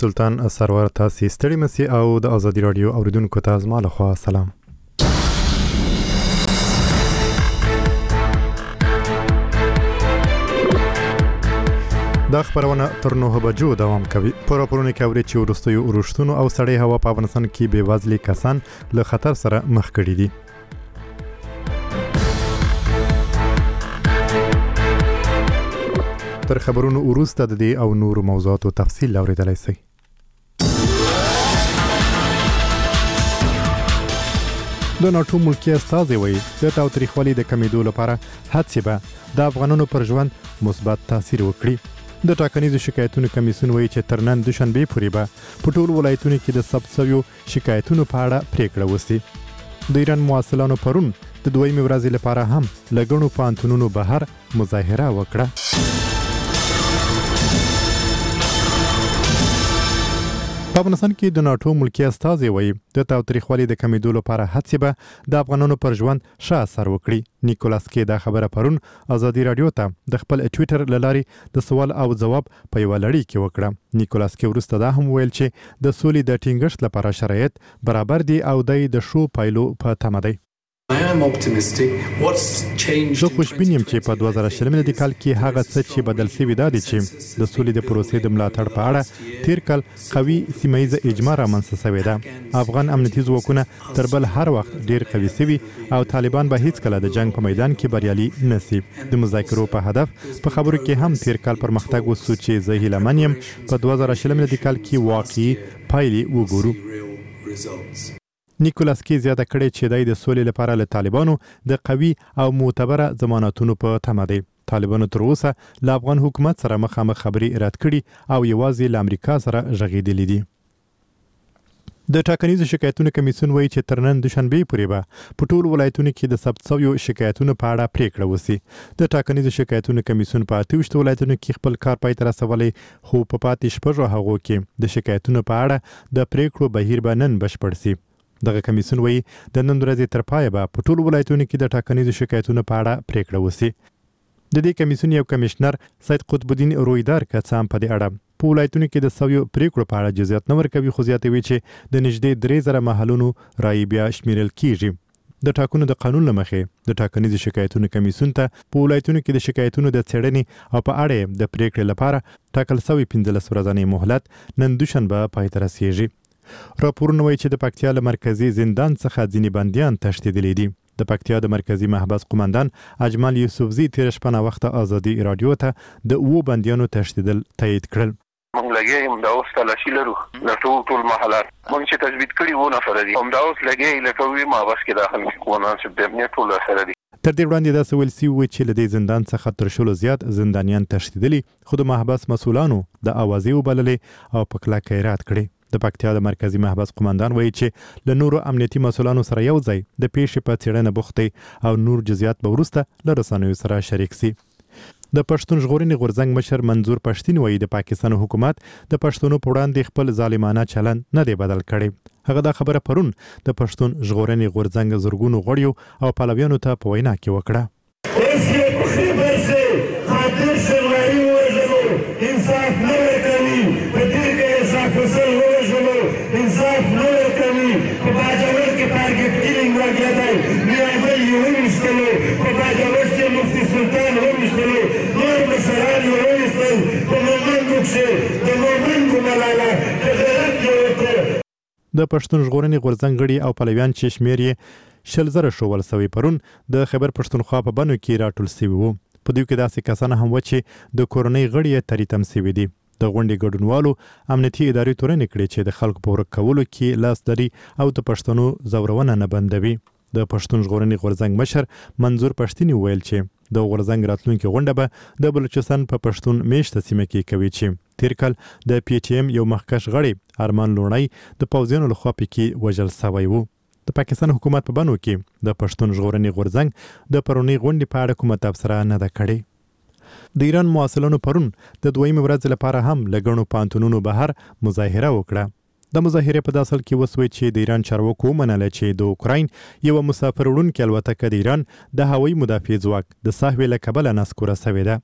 سلطان سرور تاسې ستړي مسي او د ازادي رادیو اوریدونکو ته زما لخوا سلام. دا خبرونه تر 9 بجو دوام کوي. په راپورونو کې اوري چې وروستیو اورښتونو او سړې هوا په افغانستان کې بې وزلي کسان له خطر سره مخ کړي دي. تر خبرونو وروسته د دې او نورو موضوعاتو تفصیل اوریدلای شئ. د ناټو ملکی استازي وایي د تاوتریخوالي د کمیدو لپاره هڅې به د افغانانو پر ژوند مثبت تاثیر وکړي. د ټاکنیزو شکایتونو کمیسیون وایي چې تر نن دوشنبه پورې به په ټولو ولایتونو کې د ثبت شویو شکایتونو په اړه پریکړه وشي. د ایران محصلانو پرون د دویمې ورځې لپاره هم له ګڼو پوهنتونونو بهر مظاهره وکړه. په افغانستان کې د ناټو ملکی استازي وایي د تاوتریخوالي د کمیدو لپاره هڅې به د افغانانو پر ژوند ښه اثر وکړي. نیکولاس کې دا خبره پرون ازادي رادیو ته د خپل ټویټر له لارې د سوال او ځواب په یوه لړۍ کې وکړه. نیکولاس کې وروسته دا هم ویل چې د سولې د ټینګښت لپاره شرایط برابر دي او د ښو پایلو په تمه دی. زه خوشبین یم چې په 2020 کال کې هغه څه چې بدل شوي دا دي چې د سولې د پروسې د ملاتړ په اړه تیر کال قوي سیمه‌ییزه اجماع رامنځته شوې ده. افغان امنیتي ځواکونه تر بل هر وخت ډیر قوي شوي او طالبان به هیڅکله د جنگ په میدان کې بریالي نشي. د مذاکرو په هدف په خبرو کې هم تیر کال پرمختګ وشو چې زه هیله من یم په 2020 کال کې واقعي پایلې وګورو. نیکولاس کې زیاته کړې چې د سولې لپاره له طالبانو د قوي او معتبره ضمانتونو په تمه دی. طالبانو تر اوسه له افغان حکومت سره مخامخ خبرې رد کړي او یوازې له امریکا سره غږېدلي دي. د ټاکنیزو شکایتونو کمیسیون وایي چې تر نن دوشنبه پورې به په ټولو ولایتونو کې د ثبت شویو شکایتونو په اړه پریکړه وشي. د ټاکنیزو شکایتونو کمیسیون په 28 ولایتونو کې خپل کار پای ته رسولی، خو په پاتې شپږو هغو کې د شکایتونو په اړه د پریکړو بهیر به نن بشپړ شي. دغه کمیسیون وایي د نن ورځې تر پایه به په ټولو ولایتونو کې د ټاکنیزو شکایتونو په اړه پریکړه وشي. د دې کمیسیون یو کمشنر سید قطب الدین رویدار که څه هم په دې اړه په ولایتونو کې د سویو پریکړو په اړه جزئیات نه ورکوي، خو زیاتوي چې د نږدې 3000 محلونو رایې بیا شمیرل کیږي. د ټاکنو د قانون له مخې د ټاکنیزو شکایتونو کمیسیون ته په ولایتونو کې د شکایتونو د څېړنې او په اړه د پریکړې لپاره ټاکل شوی 15 ورځنی مهلت نن دوشنبه پای ته رسیږي. راپورونه وایي چې د پکتیا له مرکزي زندان څخه ځینې بندیان تښتېدلي دي. د پکتیا د مرکزي محبس قومندان اجمل یوسفزي تیر شپه ناوخته ازادي رادیو ته د 2 بندیانو تښتېدل تایید کړل. موږ لګیم دا اوس تلاشي لرو د ټول محلات موږ چې تثبیت کړي و نفر دي هم دا اوس لګي لکه وي محبس کې داخل کوونان چې د امنیت ټول سره دي. تر دې وړاندې دا سویل سی و چې له دې زندان څخه تر شلو زیات زندانیان تښتېدلي، خو د محبس مسؤلانو د اوازې وبللې او په کلکه یې رد کړې. د پکتیا د مرکزي محبس قومندان وایي چې له نورو امنیتي مسؤلانو سره یو ځای د پیښې په څېړنه بوخت دی او نور جزئیات به وروسته له رسنیو سره شریک شي. د پښتون ژغورنې غورځنګ مشر منظور پښتين وایي د پاکستان حکومت د پښتونو په وړاندې خپل ظالمانه چلند نه دی بدل کړی. هغه دا خبره پرون د پښتون ژغورنې غورځنګ زرګونو غړیو او پلویانو ته په وینا کې وکړه. انصاف نه کوي په باجوړ کې ټارګټ کیلینګ راغلی دی. میابل یې ونیستلو، په باجوړ کې مفتي سلطان ونیستلو، نور مشران یې ونیستل، په مومندو کښې د مومندو ملاله د غیرت یې وکړ. د پښتون ژغورنې غورځنګ غړي او پلویان چې شمېر یې 100,000 ښوول شوی پرون د خیبر پښتونخوا په بنو کې راټول شوي وو. په دوی کې داسې کسان هم و چې د کورنۍ غړي یې تریتم شوي دي. د غونډې ګډونوالو امنیتي ادارې تورنې کړې چې د خلکو په ورک کولو کې لاس لري او د پښتنو ځورونه نه بندوي. د پښتون ژغورنې غورځنګ مشر منظور پښتين ویل چې د غورځنګ راتلونکي غونډه به د بلوچستان په پښتون میشته سیمه کې کوي چې تیر کال د پی ایچ ایم یو مخکښ غړی ارمان لوڼی د پوځیانو لخوا پکې وژل شوی و. د پاکستان حکومت په بنو کې د پښتون ژغورنې غورځنګ د پرونی غونډې په اړه کومه تبصره نه ده کړې. د ایران محصلانو پرون د دویمې ورځې لپاره هم له ګڼو پوهنتونونو بهر مظاهره وکړه. د مظاهرې په داسل کې وسوي چې د ایران چارواکو ومنله چې د اوکراین یوه مسافر وړونکې الوتکه د ایران د هوایي مدافع ځواک د سهوې له کبله نسکوره شوې ده.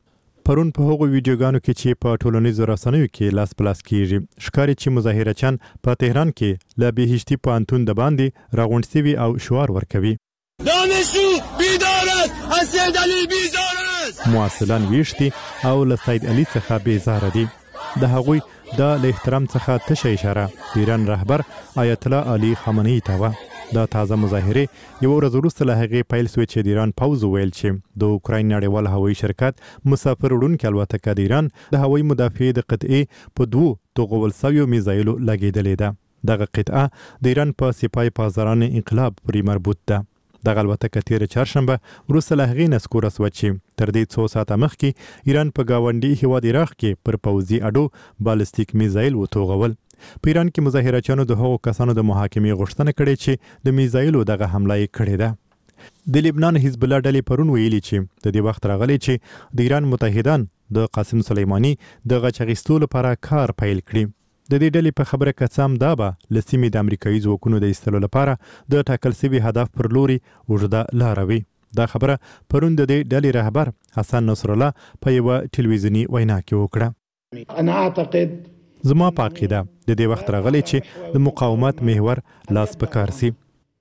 پرون په هغو ویډیوګانو کې چې په ټولنیزو رسنیو کې لاس په لاس کیږي ښکاري چې مظاهرچیان په تهران کې له بهشتي پوهنتون د باندې راغونډ سوي او شعار ورکوي دانشجو بیدار است، از سید علی بیزار است. مواصلان ویشتي او له سید علي څخه بیزاره دي. د هغوی د احترام څخه تشه اشاره د ایران رهبر آیت الله علي خامنه‌ای ته وه. دا تازه مظاهرې یوه ورځ وروسته له هغې پیل سوې چې د ایران پوځ وویل چې د اوکراین نړیوال هوایي شرکت مسافر وړونکې الوتکه د ایران د هوایي مدافعې د قطعې په 2 توغول سویو میزایلو لګېدلې ده. دغه قطعه د ایران په سپاه پاسداران انقلاب پورې مربوط ده. دغه الوتکه تېره چهارشنبه وروسته له هغې نسکوره سوه چې تر دې څو ساعته مخکې ایران په ګاونډي هېواد عراق کې پر پوځي اډو بالستیک میزایل وتوغول. په ایران کې مظاهرچیانو د هغو کسانو د محاکمې غوښتنه کړې چې د میزایلو دغه حمله یې کړې ده. د لبنان حزب الله ډلې پرون ویلي چې د دې وخت راغلی چې د ایران متحدان د قاسم سلیماني د غچ اخیستو لپاره کار پیل کړي. د دې ډلې په خبره که څه هم دا به له سیمې د امریکایي ځواکونو د ایستلو لپاره د ټاکل سوي هدف پر لوري اوږده لاره وي. دا خبره پرون د دې ډلې رهبر حسن نصر الله په یوه ټلویزیوني وینا کې وکړه. انا اعتقد زما په عقیده د دې وخت راغلی چې د مقاومت محور لاس په کار سي.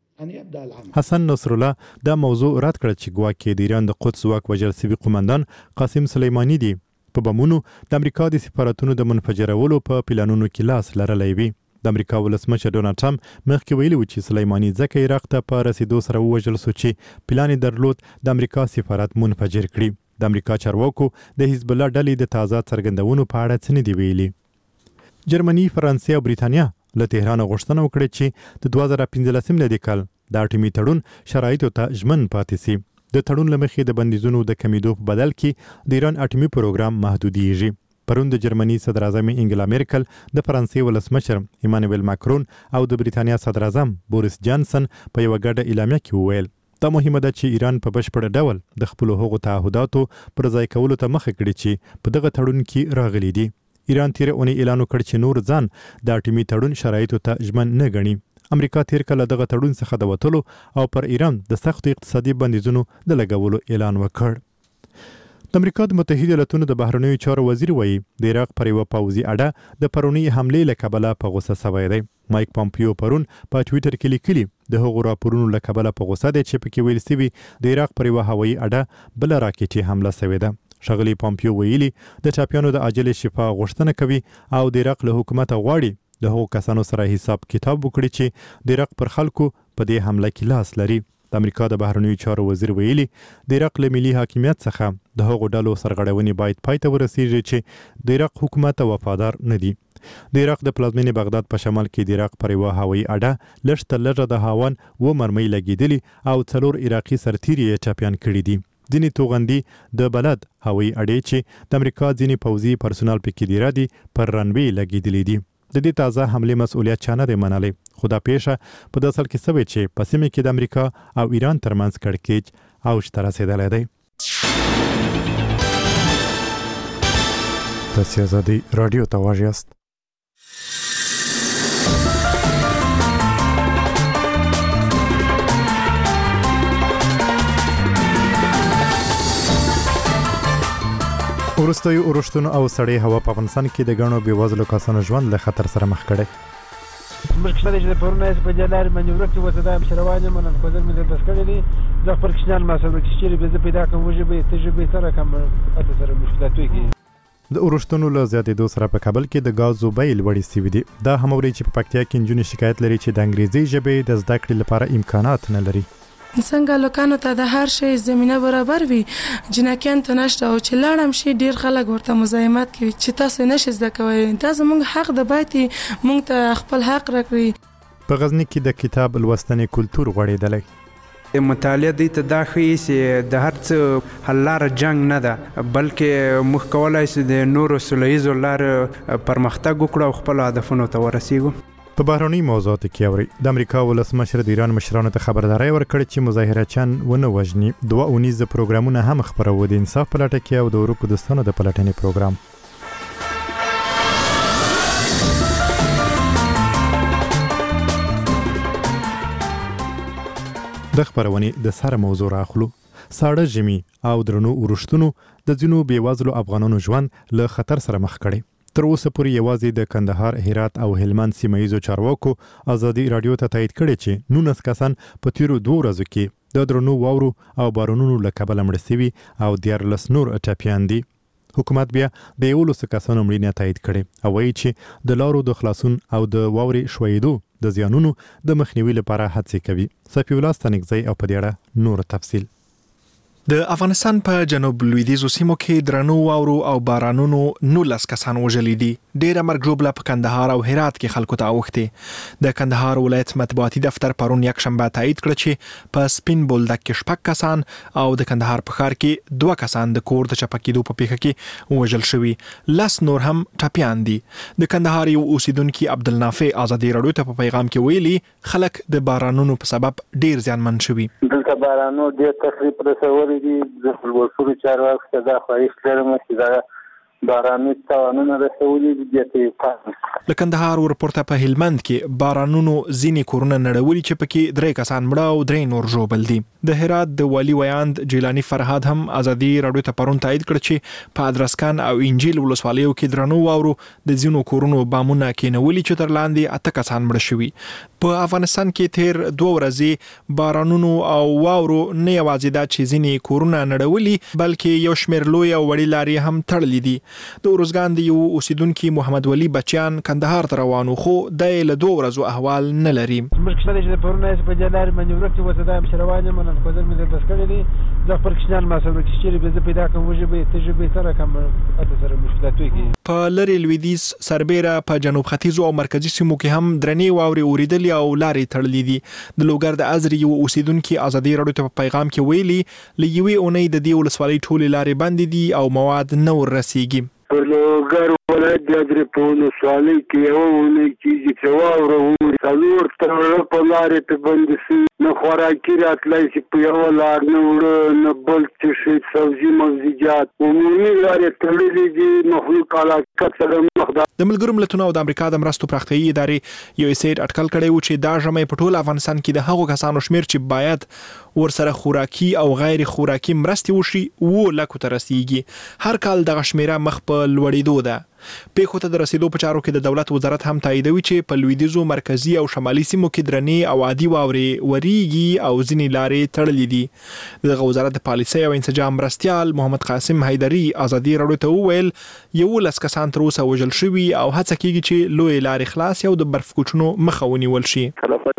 حسن نصر الله دا موضوع رد کړه چې ګواکې د ایران د قدس ځواک وژل سوي قومندان قاسم سلیماني دی په بمونو د امریکا د سفارتونو د منفجرولو په پلانونو کې لاس لرلی وي. د امریکا ولسمشر ډونالډ ټرمپ مخکې ویلي و چې سلیماني ځکه عراق ته په رسیدو سره ووژل سو چې پلان یې درلود د امریکا سفارت منفجر کړي. د امریکا چارواکو د حزب الله ډلې د تازه څرګندونو په اړه څه نه دي ویلي. جرمني، فرانسې او بریتانیا له تهران غوښتنه وکړه چې د 2015 میلادي کال د اټومي تړون شرایطو ته ژمن پاتې سي. د تړون له مخې د بندیزونو د کمیدو په بدل کې د ایران اټومي پروګرام محدودیږي. پرون د جرمني صدر اعظم انګلا میرکل، د فرانسې ولسمشر ایمانویل ماکرون او د بریتانیا صدر اعظم بوریس جانسن په یوه ګډه اعلامیه کې وویل دا مهمه ده چې ایران په بشپړ ډول د خپلو هغو تعهداتو پر ځای کولو ته مخه کړي چې په دغه تړون کې راغلي دي. ایران تیره اونۍ اعلان وکړ چې نور ځان د اټومي تړون شرایطو ته ژمن نه ګڼي. امریکا تیر کله دغه تړون څخه د وتلو او پر ایران د سختو اقتصادي بندیزونو د لګولو اعلان وکړ. د امریکا د متحده ایالاتونو د بهرنیو چارو وزیر وایي د عراق پر یوه پوځي اډه د پرونۍ حملې له کبله په غوسه سوی دی. مایک پامپیو پرون په ټویټر کې لیکلي د هغو راپورونو له کبله په غوسه دی چې پکې ویل سوي د عراق پر یوه هوایي اډه بله راکټي حمله سوې ده. ښاغلي پامپیو ویلي د ټاپیانو د عاجلې شفا غوښتنه کوي او د عراق له حکومته غواړي د هغو کسانو سره حساب کتاب وکړي چې د عراق پر خلکو په دې حمله کې لاس لري. د امریکا د بهرنیو چارو وزیر ویلي د عراق له ملي حاکمیت څخه د هغو ډلو سرغړونې باید پای ته ورسیږي چې د عراق حکومت ته وفادار نه دي. د عراق د پلازمینې بغداد په شمال کې د عراق پر یوه هوایي اډه لږ تر لږه د هاون 2 مرمۍ لګېدلي او 4 عراقي سرتیري یې ټپیان کړي دي. ځینې توغندي د بلد هوایي اډې چې د امریکا ځینې پوځي پرسونال پکې دیره دي پر رنوی لګېدلي دي. د دې تازه حملې مسؤلیت چا نه دی منلی، خو دا پیښه په دې اصل کې سوې چې په سیمه کې د امریکا او ایران ترمنځ کړکېچ اوج ته رسېدلی دی. تاسې ازادي راډیو ته غوږ یاست. وروستیو اورښتونو او سړې هوا په افغانستان کې د ګڼو بېوزلو کسانو ژوند له خطر سره مخ کړی. مخکې چې د پرونه په دې لارې باندې ورکې وته دا مشروان یم نن کوزر مې بس کړی دي زه خپل کشنان ما سره چې چیرې به زه پیدا کوم وجه به تجربه سره کوم اته سره مشکلاتوي کې. د اورښتونو له زیاتېدو سره په کابل کې د ګازو بیې لوړې سوي دي. دا هم اوري چې په پکتیا کې نجونې شکایت لري چې د انګریزي ژبې د زده کړې لپاره امکانات نه لري. څنګه لوکانو ته د هر شی زمينه برابر وي جنکیان ته نشته او چې لاړم شي ډیر خلک ورته مزاحمت کوي چې تاسو نشئ زده کوئ. دا زموږ حق د باتي موږ ته خپل حق راکړي. په غزني کې د کتاب لوستنې کلتور غوړېدلی. مطالعه دې ته دا ښیي چې د هر څه حل لاره جنګ نه ده بلکې موږ کولی شو د نورو سوله ییزو لارو پرمختګ وکړو او خپلو هدفونو ته ورسیږو. په بهرنۍ موضوعاتو کې اوري د امریکا ولسمشر د ایران مشرانو ته خبرداری ورکړې چې مظاهرچیان ونه وژني. 2 اونیزه پروګرامونه هم خپرو د انصاف په لټه کې او د اروپا دوستانو د پلټنې پروګرام. د خبرونې د سره موضوع راخلو. ساړه ژمي او درنو ورښتونو د ځینو بېوزلو افغانانو ژوند له خطر سره مخ کړي. تر اوسه پورې یوازې د کندهار، هرات او هلمند سیمه ییزو چارواکو ازادي رادیو ته تایید کړی چې 19 کسان په تیرو 2 ورځو کې د درنو واورو او بارانونو له کبله مړه شوي او 14 نور ټپیان دي. حکومت بیا د 11 کسانو مړینه تایید کړي او وایي چې د لارو د خلاصون او د واورې شویدو د زیانونو د مخنیوي لپاره هڅې کوي. صفي الله ستانکزی او په دې اړه نور تفصیل. د افغانستان په جنوب لویدیځو سیمو کې درنو واورو او بارانونو 19 کسان وژلي دي. ډیره مرګ ژوبله په کندهار او هرات کې خلکو ته اوښتې. د کندهار ولایت مطبوعاتي دفتر پرون یکشنبه تایید کړ چې په سپین بولدک کې 6 کسان او د کندهار په ښار کې 2 کسان د کور د چپه کېدو په پیښه کې وژل شوي. 10 نور هم ټپیان دي. د کندهار یو اوسیدونکي عبدالنافع ازادي رادیو ته په پیغام کې ویلي خلک د بارانونو په سبب ډیر زیانمن شوي. دلته بارانونو ډیر تخریب رسولي دي. د خپلواکۍ چارواکو ته دا خواهش لرم چې دا باراني تاوانونه رسولي دي. د کندهار ورپورته په هلمند کې بارانونو ځینې کورونه نړولي چې پکې 3 کسان مړه او 3 نور ژوبل دي. د هرات د والي ویاند جیلانی فرهاد هم ازادي رادیو ته پرون تایید کړ چې په ادرسکان او انجیل ولسوالیو کې درنو واورو د ځینو کورونو بامونه کېنولي چې تر لاندې 8 کسان مړه شوي. په افغانستان کې تیر 2 ورځې بارانونو او واورو نه یوازې دا چې ځینې کورونه نړولي بلکې یو شمېر لوی او وړي لارې هم تړلې دي. د اورزګان د یو اوسیدونکي محمد ولی بچیان کندهار ته روانو خو د له 2 ورځو احوال نه لري. موږ چې پرونه په جلار باندې ورته وته د مشروانه من کوزر مې بس کړی دي. د خپل کشنان ما سره چې به پیدا کوم وجه تجربه سره کوم اته سره مشکلات وي. په لری لویدیز سربېره په جنوب ختیځو او مرکزی سیمو کې هم درنې واوري اوریدلې او لارې تړلې دي. د لوګر د ازري یو اوسیدونکي ازادي رادیو ته په پیغام کې ویلي لوي اونۍ د دې ولسوالۍ ټولې لارې بندې دي او مواد نه ورسیږي. په لوګر ولایت د ازري په ولسوالۍ کې یو اونۍ کې چې واوره څلور تر په لارې ته بندې شي. نه خوراکي راتلای شي په یو لار نه وړه نه بل څه شي سبزي مغزیجات عمومي لارې تړلې دي. مخلوق علاقه سره مخ ده. د ملګرو ملتونو او د امریکا د مرستو پراختیایي ادارې یو سیټ اټکل کړی و چې دا ژمي په ټول افغانستان کې د هغو کسانو شمیر چې باید ورسره خوراکي او غیر خوراکي مرستې وشي 2 لک ته رسیږي. هر کال دغه شمیره مخ په لوړېدو ده. پیښو ته د رسیدو په چارو کې د دولت وزارت هم تاییدوي چې په لویدیځو مرکزی او شمالي سیمو کې درنې او عادي واورې وریږي او ځینې لارې تړلې دي. دغه وزارت د پالیسۍ او انسجام مرستیال محمد قاسم حیدري ازادي رادیو ته وویل 11 کسان تر اوسه وژل شوي او هڅه کیږي چې لوی لارې خلاص او د برف کوچونو مخه ونیول شي.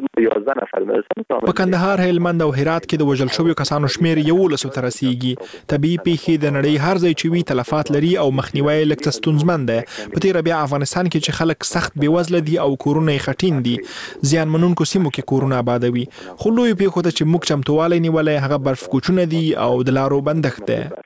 په کندهار، هلمند او هرات کې د وژل شویو کسانو شمیر 11 ته رسیږي. طبيعي پیښې د نړۍ هر ځای چې وي تلفات لري او مخنیوي لږ ستونزمن ده. په تیر بیا افغانستان کې چې خلک سخت بیوزله دي او کورونه یې خټین دي، زیان منونکو سیمو کې کورونه آبادوي. خو لوی پیښو ته چې موږ چمتووالی نیولای هغه برف کوچونه دي او د لارو بندښت ده.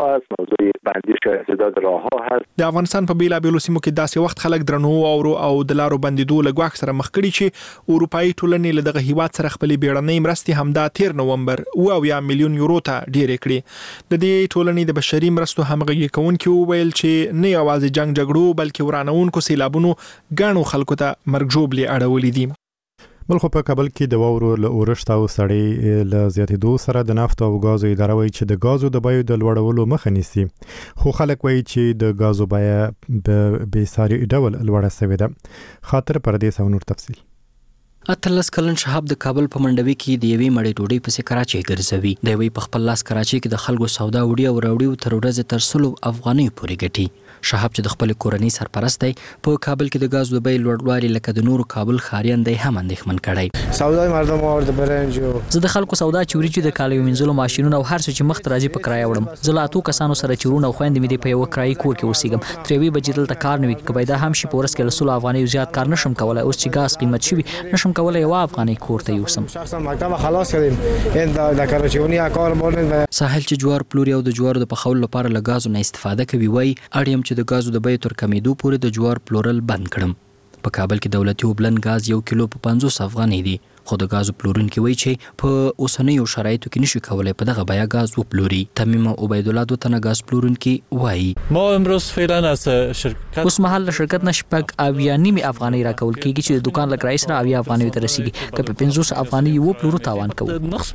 د افغانستان په بیلابیلو سیمو کې داسې وخت خلک درنو او د لارو بندیدو له ګواښ سره مخ کړي چې اروپایي ټولنې له دغه هیواد سره خپلې بیړنۍ مرستې همدا تیر نومبر 9 میلیون یورو ته ډېرې کړې. د دې ټولنې د بشري مرستو همغږي کوونکي وویل چې نه یوازې جنګ جګړو بلکې ورانوونکو سیلابونو ګڼو خلکو ته مرګ ژوبلې اړولې دي. بلخو په کابل کې د واورو له اورښت او سړې له زیاتېدو سره د نفت او غازو اداره وایي چې د غازو د بیو د لوړولو مخه نیسي، خو خلک وایي چې د غازو بیه په بېساري ډول لوړه شوې ده. خاطر پردیس او نور تفصیل. 18 کلن شهاب د کابل په منډوي کې د یوې مړې ډوډۍ پسې کراچۍ ګرځوي. د یوې په خپل لاس کراچۍ کې د خلکو سودا وړي او راوړي تر ورځې تر 100 افغانۍ پورې ګټي. شهاب چې د خپل کورنۍ سرپرست دی، په کابل کې د غاز د بیې لوړوالي لکه د نورو کابل ښاریان دی هم اندېښمن کړی. سودا مردم اور د برنج زه د خلکو سودا چوري چې د کالیو منځلو ماشينونو او هر څه چې مخ ته راځي په کرایه وړم. زه لا 2 کسانو سره چورونه او خويندې مې په یو کرایي کور کې اوسېږم. ترې بجې دلته کار نه وي، کبایدا هم شي پورس کې 100 افغانۍ زیات کار نشم کولای. اوس چې غاز قیمت شي نشم کولای یو افغانۍ کور ته یوسم. شخصا مکتب خلاص کړم ان د کراچیونی کار مورن. ساحل چې جوار پلوري او د جوارو د پخولو لپاره له غازو نه استفاده کوي، وای اړیم چې د غازو د بیې تر کمیدو پورې د جوار پلورل بند کړم. په کابل کې دولتي وبلن غاز 1 کیلو په 50 افغانۍ دی، خو د غازو پلورونکي وایي چې په اوسنیو شرایطو کې نشي کولای په دغه بیه غاز وپلوري. تمیم عبید الله دو تنه غاز پلورونکي وایي ما امروز فعلا از شرکت اوس مهال له شرکت نشپک اویا نیمه افغانۍ راکول کیږي چې د دکان لګرای سره اویا افغانۍ ته رسیږي. که په 500 افغانۍ و پلورو تاوان کوو. نقص پتیم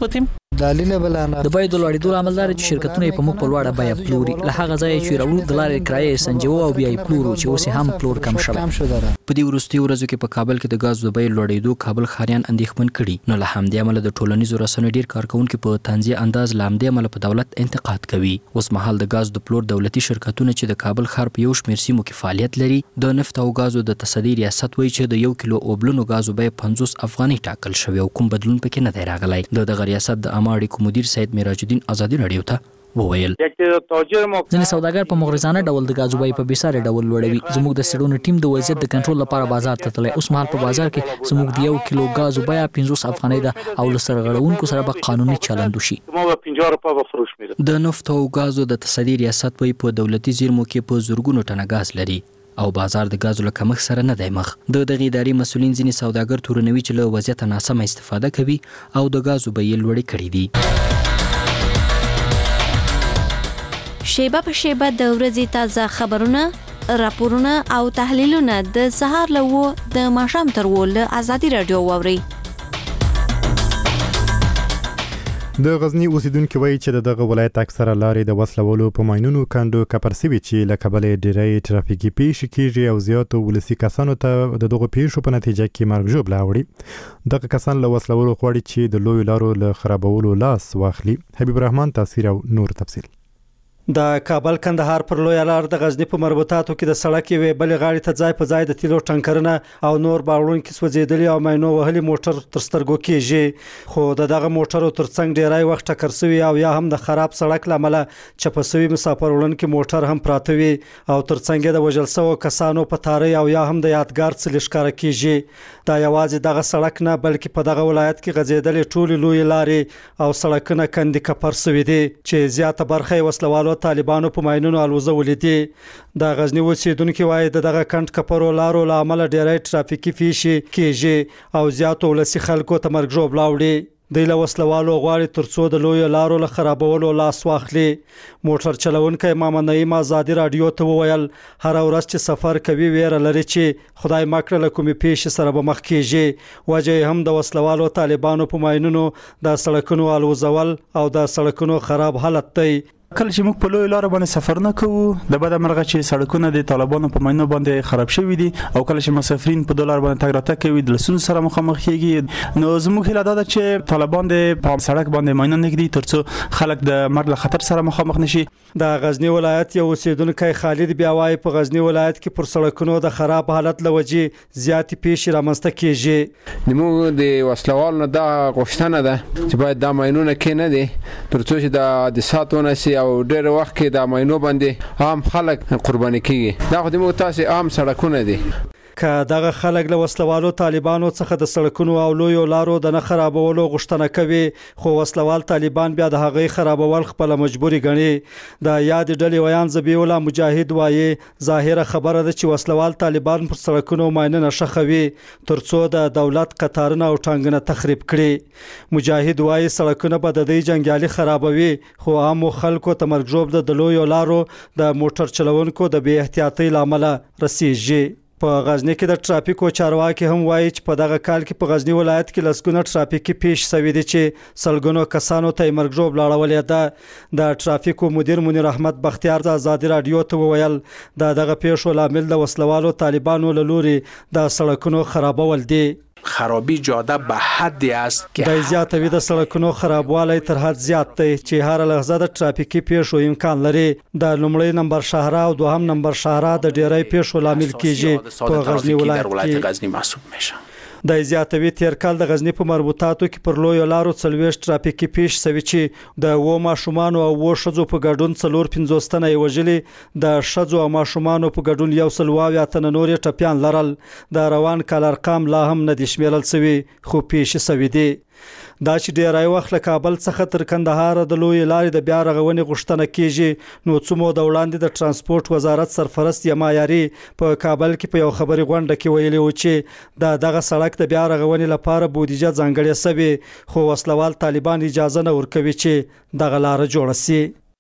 د بیې د لوړېدو لامل دا چې شرکتونه په موږ په لوړه بیه پلوري له هغه ځایه چې راوړو د لارې کرایه سنجوو او بیا یې پلورو چې اوس هم پلور کم شوی. په دې وروستیو ورځو کې په کابل کې د غازو د بیې لوړېدو کابل ښاریان اندېښمن کړي نو له همدې امله د ټولنیزو رسنیو ډېر کارکونکي په طنزي انداز له همدې امله په دولت انتقاد کوي. اوس مهال د غاز د پلور دولتي شرکتونه چې د کابل ښار په یو شمېر سیمو کې فعالیت لري د نفت او غازو د تصدي ریاست وایي چې د 1 کیلو اوبلنو غازو بیه 50 افغانۍ ټاکل شوی او کوم بدلون پکې نه دی راغلی. دغه ریاست د عامه اړیکو مدیر سید میراج الدین ازادي رادیو ته وویل ځینې سوداګر په مغرضانه ډول د غازو بیې په بېساري ډول لوړوي. زموږ د څېړنو ټیم د وضعیت د کنټرول لپاره بازار ته تللی. اوس مهال په بازار کې زموږ د 1 کیلو غازو بیه 50 افغانۍ ده او له سرغړونکو سره به قانوني چلند وشي. د نفت او غازو د تصدي ریاست په دولتي زیرمو کې په زرګونو ټنه غاز لري او بازار د غازو له کمښت سره نه دی مخ. د دغې ادارې مسؤلین ځینې سوداګر تورنوي چې له وضعیت ناسمه استفاده کوي او د غازو بیې لوړې کړي دي. شیبه په شیبه د ورځې تازه خبرونه، راپورونه او تحلیلونه د سهار له 9 د ماښام تر 10 له ازادي رادیو واورئ. د غزنی اوسیدونکو وایي چې دغه ولایت اکثره لارې د وسلوالو په ماینونو کندو کپر سوي چې له کبله ډېری ترافیکي پیښې کیږي او زیاتو ولسي کسانو ته د دغه پیښو په نتیجه کې مرګ ژوبله اوړي. دغه کسان له وسلوالو غواړي چې د لویو لارو له خرابولو لاس واخلي. حبیب الرحمن تاثیر او نور تفصیل. د کابل کندهار پر لوی لار د غزنی په مربوطاتو کې د سړک یوې بلې غاړې ته ځای په ځای د تیلو ټانکرونه او نور باړونکي سوځېدلي او ماینو وهلي موټر تر سترګو کېږي. خو دغه موټرو ترڅنګ ډیری وخت ټکر سوي او یا هم د خراب سړک له امله چپه سوي مسافر وړونکي موټر هم پراته وي او ترڅنګ د وژل شوو کسانو په تاري او یا هم د یادګار څلي ښکاره کېږي. دا یوازې دغه سړک نه بلکې په دغه ولایت کې غځېدلې ټولې لویې لارې او سړکونه کندې کپر سوي دي چې زیاته برخه یې وسلوالو طالبانو په ماینونو الوزولې دي. د غزنی اوسیدونکو وایي دغه کند کپرو لارو له امله ډېری ترافیکي پیښې کېږي او زیاتو ولسي خلکو ته مرګ ژوبله اوړي. د له وسلوالو غواړي ترڅو د لوی لارو له خرابولو لاس واخلي. موټر چلونکي امام نعیم ازادي رادیو ته وویل هر ورځ چې سفر کوي ویره لري چې خدای مکړه له کومې پیښې سره به مخ کیږي. وجه هم د وسلوالو طالبانو په ماینونو د سړکونو الوزول او د سړکونو خراب حالت دی. کله چې موږ په لوی لار باندې سفر نه کوو د بده مرغه چې سړکونه د طالبانو په ماینو باندې خراب شوي دي او کله چې مسافرین په دلار باندې تګ راتګ کوي د لسونو سره مخامخ کیږي. نو زموږ هیله ده چې طالبان د په سړک باندې ماینه نږدې ترڅو خلک د مرګ له خطر سره مخامخ نشي. د غزنی ولایت یو اوسیدونکی خالد بیا وایي په غزنی ولایت کې پر سړکونو د خراب حالت لوجي زیاتې پیښې رامنځته کیږي. موږ د وسلوال نه دا غوښتنه ده چې باید د ماینونه کې نه دي ترڅو چې د ساتونه سي او ډېر وخت کې د ماینو باندې عام خلک قرباني کیږي. دا خو د موږ تاسو عام سړکونه دي. که دغه خلک له وسلوالو طالبانو څخه د سړکونو او لویو لارو د نه خرابولو غوښتنه کوي خو وسلوال طالبان بیا د هغې خرابول خپل مجبوري ګڼي. د یاد ډلې ویان ذبیح الله مجاهد وایي ظاهره خبره ده چې وسلوال طالبان پر سړکونو ماینونه شخوي ترڅو د دولت قطارونه او ټانګونه تخریب کړي. مجاهد وایي سړکونه به د دې جنګیالي خرابوي خو عامو خلکو ته مرګ ژوبله د لویو لارو د موټر چلونکو د بې احتیاطۍ له امله رسیږي. په غزنی کې د ټرافیکو چارواکي هم وایي چې په دغه کال کې په غزنی ولایت کې لسګونه ټرافیکي پیښې شوې دي چې سلګونو کسانو ته مرګ ژوبله اړولې ده. د ټرافیکو مدیر منیر احمد بختیار د ازادي رادیو ته وویل دغه پیښو لامل د وسلوالو طالبانو له لوري د سړکونو خرابول دي. خرابی جاده به حدی است که د زیاتوي د سړکونو خرابوالی تر حد زیات دی چې هر لحظه د ترافیکي پیښو امکان لري. د لومړی نمبر شهره او دوهم نمبر شهره د ډیری پیښو لامل کیږي په غزنی ولایت کې غزنی محسوب میشه. د زیاتوي تیر کال د غزنی په مربوطاتو کې پر لوی لارو 40 ترافیکي پیښې شوي چې د و ماشومان او و شذو په ګډون 450 تنه وژلي. د شذو او ماشومان په ګډون 120 تنه نور ټپيان لرل. د روان کال ارقام لا هم نه دي شمیرل شوي خو پیښې شوي دي. دا چې ډیری وخت له کابل څخه تر کندهار د لوی لارې د بیا رغونې غوښتنه کیږي. نو څو مو د وړاندې د ترانسپورت وزارت سرپرست یما یاري په کابل کې په یو خبري غونډه کې ویلي و چې دغه سړک د بیا رغونې لپاره بودیجه ځانګړې شوی خو وسلوال طالبان اجازه نه ورکوي چې دغه لار جوړه شي.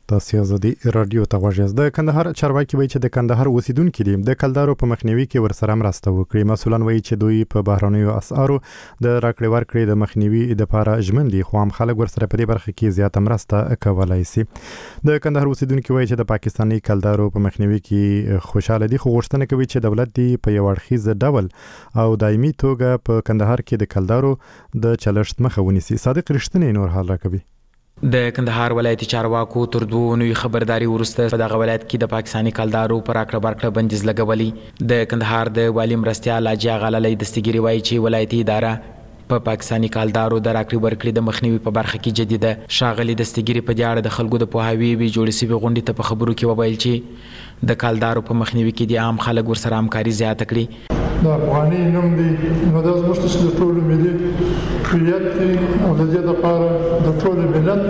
تاسو ازادي رادیو ته غوږ د کندهار چارواکي وایي چې د کندهار اوسیدونکو دي د کلدارو په مخنیوي کې ورسره مرسته وکړي. مسولان وایي چې دوی په بهرانیو اسعارو د راکړې ورکړې د مخنیوي لپاره ژمن دي، خو هم خلک ورسره په دې برخه کې زیاته مرسته کولای شي. د کندهار اوسیدونکو وایي چې د پاکستاني کلدارو په مخنیوي کې خوشاله دي، خو غوښتنه کوي چې دولت دی په یو اړخیز ډول او دایمي توګه په کندهار کې د کلدارو د چلښت مخه ونیسي. صادق رښتینی نور حال راکوي. د کندهار ولایتي چارواکو تر 2 نوي خبرداري ورسته په دغه ولایت کې د پاکستاني کلدارو پر راکړه ورکړه بندیز لګولي. د کندهار د والی مرستیال حاجي غلالي دستګيري وایي چې ولایتي اداره په پاکستاني کلدارو د راکړې ورکړې د مخنیوي په برخه کې جديده. شاغلي دستګيري په دې اړه د خلکو د پوهاوي وی جوړې سوي غونډې ته په خبرو کې وویل چې د کلدارو په مخنیوي کې د عام خلک ورسره همکاري زیاته کړي. د افغاني نوم دی نو دا زموږ د ټولو ملي هویت دی او د دې لپاره د ټولو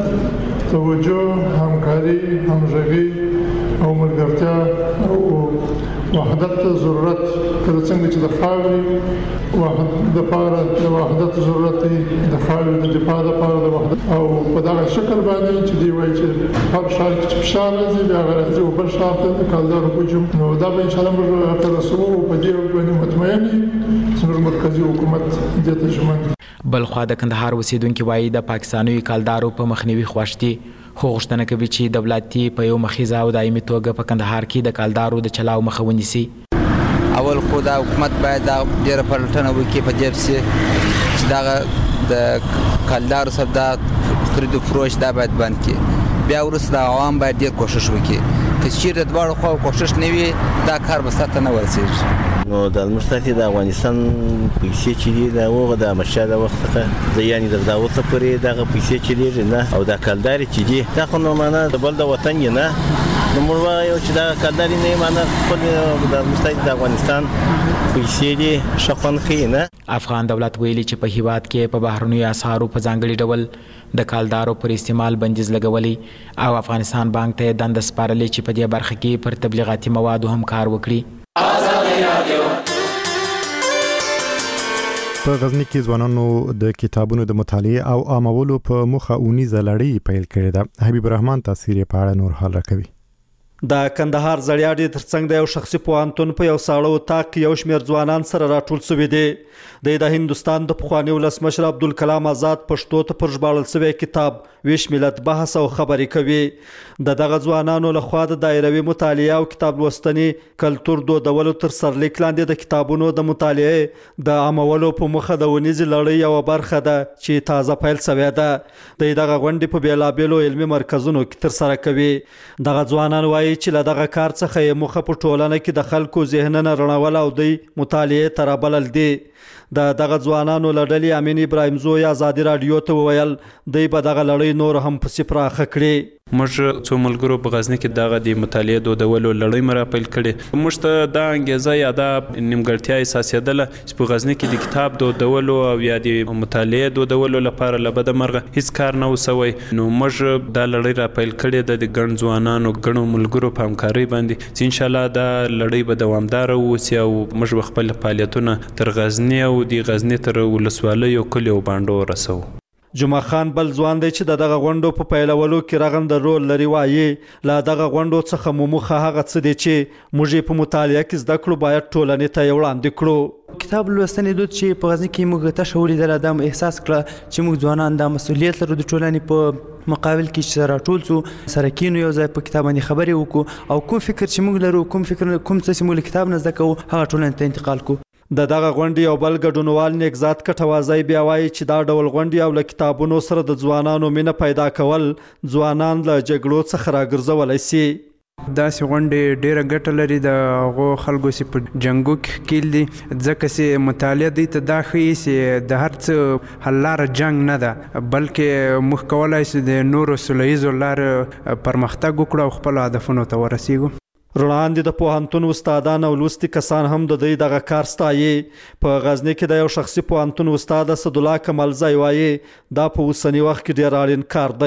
ملت توجه، همکاري، همغږي او ملګرتیا او وحدت ضرورت کله څنګه چې د خاورې وحدت لپاره د وحدت ضرورت دی، د خاورې د دفاع لپاره د وحدت او په دغه شکل باندې چې دی وایي چې په شال کې چې فشار راځي بیا راځي او بل شال ته د کلدارو هجوم نو دا به ان شاء الله موږ ترسو په دې باندې مطمئن یو زموږ مرکزی حکومت دې ته ژمن. بل خو د کندهار اوسیدونکو وایي د پاکستاني کلدارو په مخنیوي خوښتي، خو غوښتنه کوي چې دولت په یو مخیزه او دایمي توګه په کندهار کې د کلدارو د چلاو مخه ونیسي. اول خو د حکومت باید د ډیره پلټنه وکړي په دې چې دا د کلدارو سره د خرید او فروش دا باید بند کړي. بیا وروسته عوام باید ډیر کوشش وکړي که چیرې دواړو خواو کوشش نه وي دا کار به سرته نه ورسېږي. نو د مشترک د افغانستان پیسې چې دي دا وغه د مشال وخت څخه د یعنی د داوود پورې دغه پیسې چې دي نه او د کلداري چې دي دا خو نو معنا د بل د وطن نه نو موږ وایو چې دا کلداري نه معنا خپل د مشترک د افغانستان پیسې دي شخصن کینه. افغان دولت ویلي چې په هیواد کې په بهرنیو اسعارو په ځانګړي ډول د کلدارو پر استعمال بندیز لګولي او افغانستان بانک ته دند سپارلې چې په دې برخه کې پر تبلیغاتي موادو هم کار وکړي. په غزنی کې ځوانانو د کتابونو د مطالعه او عامولو په مخه اونیزه لړۍ پیل کړې ده. حبیب الرحمن تاثیر په اړه نور حال راکوي. د کندهار زړیاډي ترڅنګ د یو شخصي پوهنتون په یو ساړه اتاق کې یو شمېر ځوانان سره راټول شوي دي. د هندوستان د پخواني ولسمشر عبدالکلام آزاد پښتو ته پر ژباړل شوی کتاب ویش ملت بحث او خبرې کوي. دغه ځوانانو لخوا د دایروي مطالعه او کتاب لوستنې کلتور دودولو تر سرلیک لاندې د کتابونو د مطالعه د عامولو په مخه د ونیزې لړۍ یوه برخه ده چې تازه پیل شوې ده. دغه غونډې په بېلابېلو علمي مرکزونو کې ترسره کوي. دغه ځوانان وایي چې له دغه کار څخه یې موخه په ټولنه کې د خلکو ذهنونه رڼول او د مطالعې ته رابلل دي. دغه ځوانانو له ډلې امین ابراهیم زوی ازادي رادیو ته وویل دوی به دغه لړۍ نور هم پسې پراخه کړي. موږ څو ملګرو په غزنی کې دغه د مطالعې دودولو لړۍ مره پیل کړې. موږ ته دا انګیزه یا دا نیمګړتیا احساسېدله چې په غزنی کې د کتاب دودولو او یا د مطالعې دودولو لپاره له بده مرغه هیڅ کار نه و سوی. نو موږ دا لړۍ را پیل کړې ده د ګڼ ځوانانو ګڼو ملګرو په همکارۍ باندې چې انشاءالله دا لړۍ به دوامداره واوسي او موږ به خپل فعالیتونه تر غزنی او د غزنی تر ولسوالیو کلیو باندې رسو. جمعه خان بل ځوان دی چې دغه غونډو په پیلولو کې رغنده رول لري. وایي له دغه غونډو څخه مو موخه هغه څه دی چې موږ په مطالعه کې زده کړو باید ټولنې ته یې وړاندې کړو. کتاب لوستنې دود چې په غزني کې موږ تشه ولیدله دا احساس کړه چې موږ ځوانان دا مسؤلیت لرو د ټولنې په مقابل کې چې راټول شو سره کینو یو ځای په کتاب باندې خبرې وکړو او کوم فکر چې موږ لرو کوم څه چې موږ له کتاب نه زده کوو هغه ټولنې ته انتقال کړو. دغه غونډې یو بل ګډونوال نګزات کټوازی بیا وایي چې دا ډول غونډې او له کتابونو سره د ځوانانو مینه پیدا کول ځوانان له جګړو څخه راګرځولی شي. داسې غونډې ډیره ګټه لري د هغو خلکو چې په جنګو کې ښکیل دي ځکه چې مطالعه دوی ته دا ښیي چې د هر څه حل لاره جنګ نه ده بلکې موږ کولی شو د نورو سوله ییزو لارو پرمختګ وکړو او خپلو هدفونو ته ورسیږو. رڼاندې د پوهنتون استادان او لوستي کسان هم د دوی دغه کار ستایي. په غزنی کې د یو شخصي پوهنتون استاد اسدالله کمالزی وایي دا په اوسني وخت کې ډېر اړین کار دی.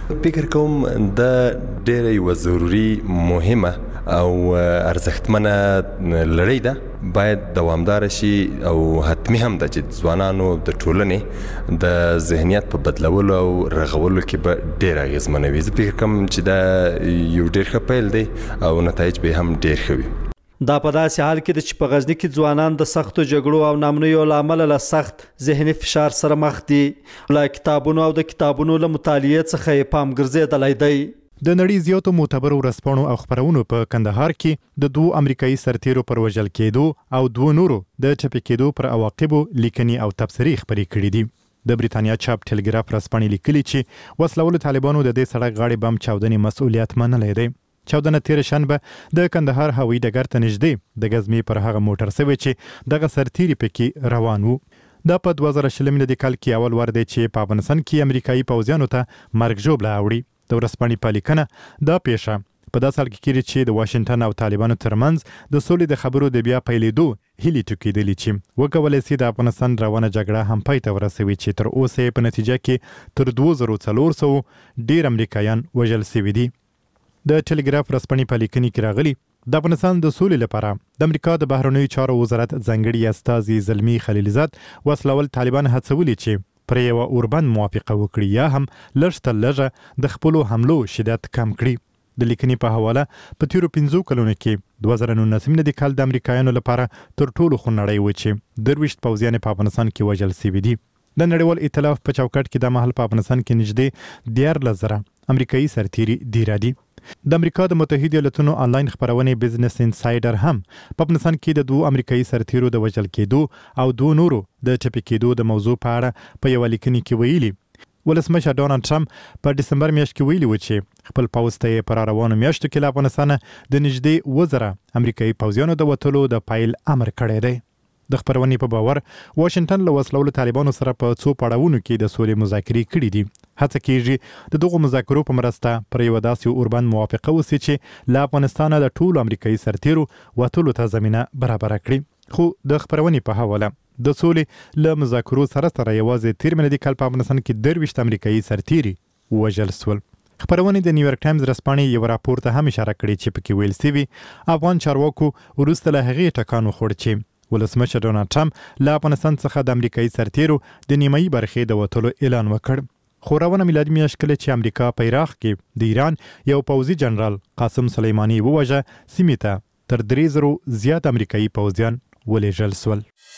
فکر کوم د ډېره یوه ضروري مهمه او ارزښتمنه لړۍ ده، باید دوامداره شي او حتمی هم ده چې ځوانانو د ټولنې د ذهنیت په بدلولو او رغولو کې به ډېر اغېزمنه وي. زه فکر کوم چې دا یو ډېر ښه پیل دی او نتایج به هم ډېر ښه وي. دا په داسې حال کې ده چې په غزني کې ځوانان د سختو جګړو او نامنیو له امله له سخت ذهني فشار سره مخ دي. له کتابونو او د کتابونو له مطالعې څخه یې پام ګرځېدلی دی. د نړۍ زیاتو معتبرو ورځپاڼو او خپرونو په کندهار کې د 2 امریکایي سرتیرو پر وژل کېدو او 2 نورو د چپې کېدو پر عواقبو لیکنې او تبصرې خپرې کړي دي. د بریتانیا چاپ ټلګراف ورځپاڼې لیکلي چې وسلوالو طالبانو د دې سړک غاړې بم چاودنې مسؤلیت منلی دی. چاودنه تیر شنبه د کندهار هوایي ډګر ته نږدې د ګزمې پر هغه موټر سوی چې دغه سرتیري پکې روان وو. دا په 2020 میلادي کال کې اول وار دی چې په افغانستان کې امریکایي پوځیانو ته مرګ ژوبله اوړي. د ورځپاڼې په لیکنه دا پیښه په داسې حال کې کېږي چې د واشنګټن او طالبانو ترمنځ د سولې د خبرو د بیا پیلېدو هیلې ټوکېدلې چې وکولی سي د افغانستان روانه جګړه هم پای ته ورسوي چې تر اوسه په نتیجه کې تر 2400 ډېر امریکایان وژل سوي دي. د ټلګراف ورځپاڼې په لیکنې کې راغلي د افغانستان د سولې لپاره د امریکا د بهرنیو چارو وزارت ځانګړي استازي زلمي خلیلزاد وسلوال طالبان هڅولي چې پر یوه اوربند موافقه وکړي یا هم لږ تر لږه د خپلو حملو شدت کم کړي. د لیکنې په حواله په تیرو 5 کلونو کې 2019 میلادي کال د امریکایانو لپاره تر ټولو خونړی و چې 23 پوځیان په افغانستان کې وژل سوي دي. د نړیوال ائتلاف په چوکاټ کې د مهال په افغانستان کې نږدې 14,000 امریکایي سرتیري دیره دي. د امریکا د متحده ایالاتونو آنلاین خبرونه بزنس انسایډر هم په افغانستان کې د 2 امریکایي سرتیرو د وژل کېدو او 2 نورو د چپې کېدو د موضوع په اړه په یو لیکنې کې ویلي. ولسمشر ډونالد ټرمپ په دسمبر میاشت کې ویلي و چې خپل پوځ ته پر روانو میاشتو کې له افغانستان د نږدې 1000 امریکایي پوځیانو د وتلو د پایل امر کړی دی. د خبرونې په باور واشنګټن له وسلوالو طالبانو سره په څو پړاوونو کې د سولې مذاکرې کړې دي. هڅه کېږي د دغو مذاکرو په مرسته پر یوه داسې اوربند موافقه وسي چې له افغانستانه د ټولو امریکایي سرتیرو وتلو ته زمینه برابره کړي. خو د خبرونې په حواله د سولې له مذاکرو سره یوازې تیر میلادي کال په افغانستان کې 23 امریکایي سرتیري وژل شول. خبرونه د نیویارک ټایمز ورځپاڼې یو راپور ته هم اشاره کړې چې پکې ویل سوي افغان چارواکو وروسته له هغې ټکان وخوړ چې ولسمشر ډونالد ټرمپ له افغانستان څخه د امریکایي سرتیرو د نیمایي برخې د وتلو اعلان وکړ. خو روانه میلادي میاشت کله چې امریکا په عراق کې د ایران یو پوځي جنرال قاسم سلیماني ووژه، سیمې ته تر 3,000 زیات امریکایي پوځیان ولېږل شول.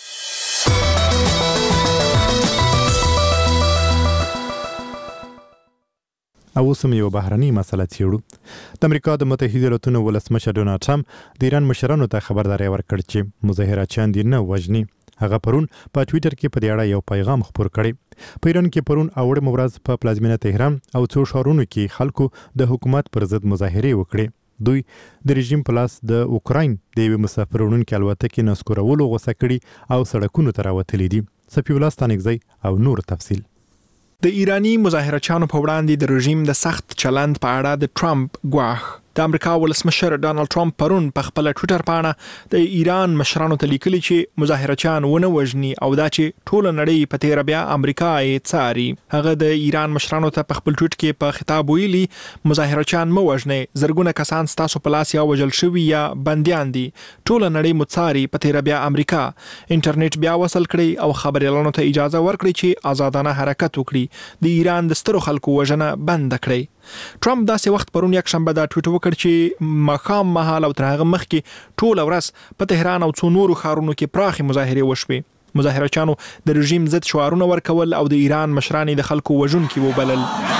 او اوس هم یو بهرنۍ مسله څېړو. د امریکا د متحده ایالاتونو ولسمشر ډونالد ټرمپ د ایران مشرانو ته خبرداری ورکړ چې مظاهرچیان دې نه وژني. هغه پرون په ټویټر کې په دې اړه یو پیغام خپور کړی. په ایران کې پرون اوړه ورځ په پلازمینه تهران او څو ښارونو کې خلکو د حکومت پر ضد مظاهرې وکړې. دوی د رژیم په لاس د اوکراین د یوې مسافر وړونکې الوتکې نسکورولو غوسه کړي او سړکونو ته راوتلي دي. صفي الله ستانکزی او نور تفصیل. د ایرانی مظاهرچیانو په وړاندې د رژیم د سخت چلند په اړه د ټرمپ ګواښ. د امریکا ولسمشر ډانلډ ټرمپ پرون په خپل ټویټر باندې د ایران مشرانو ته لیکلي چې مظاهرچیان ونه وژني او دا چې ټول نړۍ په تیر بیا امریکا یې څاري. هغه د ایران مشرانو ته په خپل ټویټ کې په خطاب ویلي مظاهرچیان مو وژني، زرګونه کسان ستاسو په لاس یا وژل شوي یا بنديان دي، ټول نړۍ مو څاري، په تیر بیا امریکا انټرنیټ بیا وصل کړي او خبريالانو ته اجازه ورکړي چې آزادانه حرکت وکړي، د ایران د سترو خلکو وژنه بند کړي. ټرمپ داسې وخت پرون یک شنبه دا ټویټ وکړ چې مخام مهال او تر هغه مخکې ټول ورځ په تهران او څو نورو ښارونو کې پراخې مظاهرې وشوې. مظاهرچیانو د رژیم ضد شعارونه ورکول او د ایران مشران د خلکو وژونکي وبلل.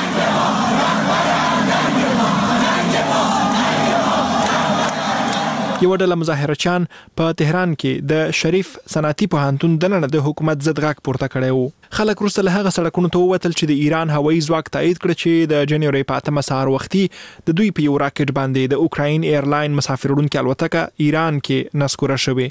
یو ډله مظاهرچیان په تهران کې د شریف صنعتي پوهنتون دننه د حکومت ضد غږ پورته کړی و. خلک وروسته له هغه سړکونو ته ووتل چې د ایران هوایي ځواک تایید کړ چې د جنوري په 8 سهار وختي د دوی په یو راکټ باندې د اوکراین ایرلاین مسافر وړونکې الوتکه ایران کې نسکوره شوې.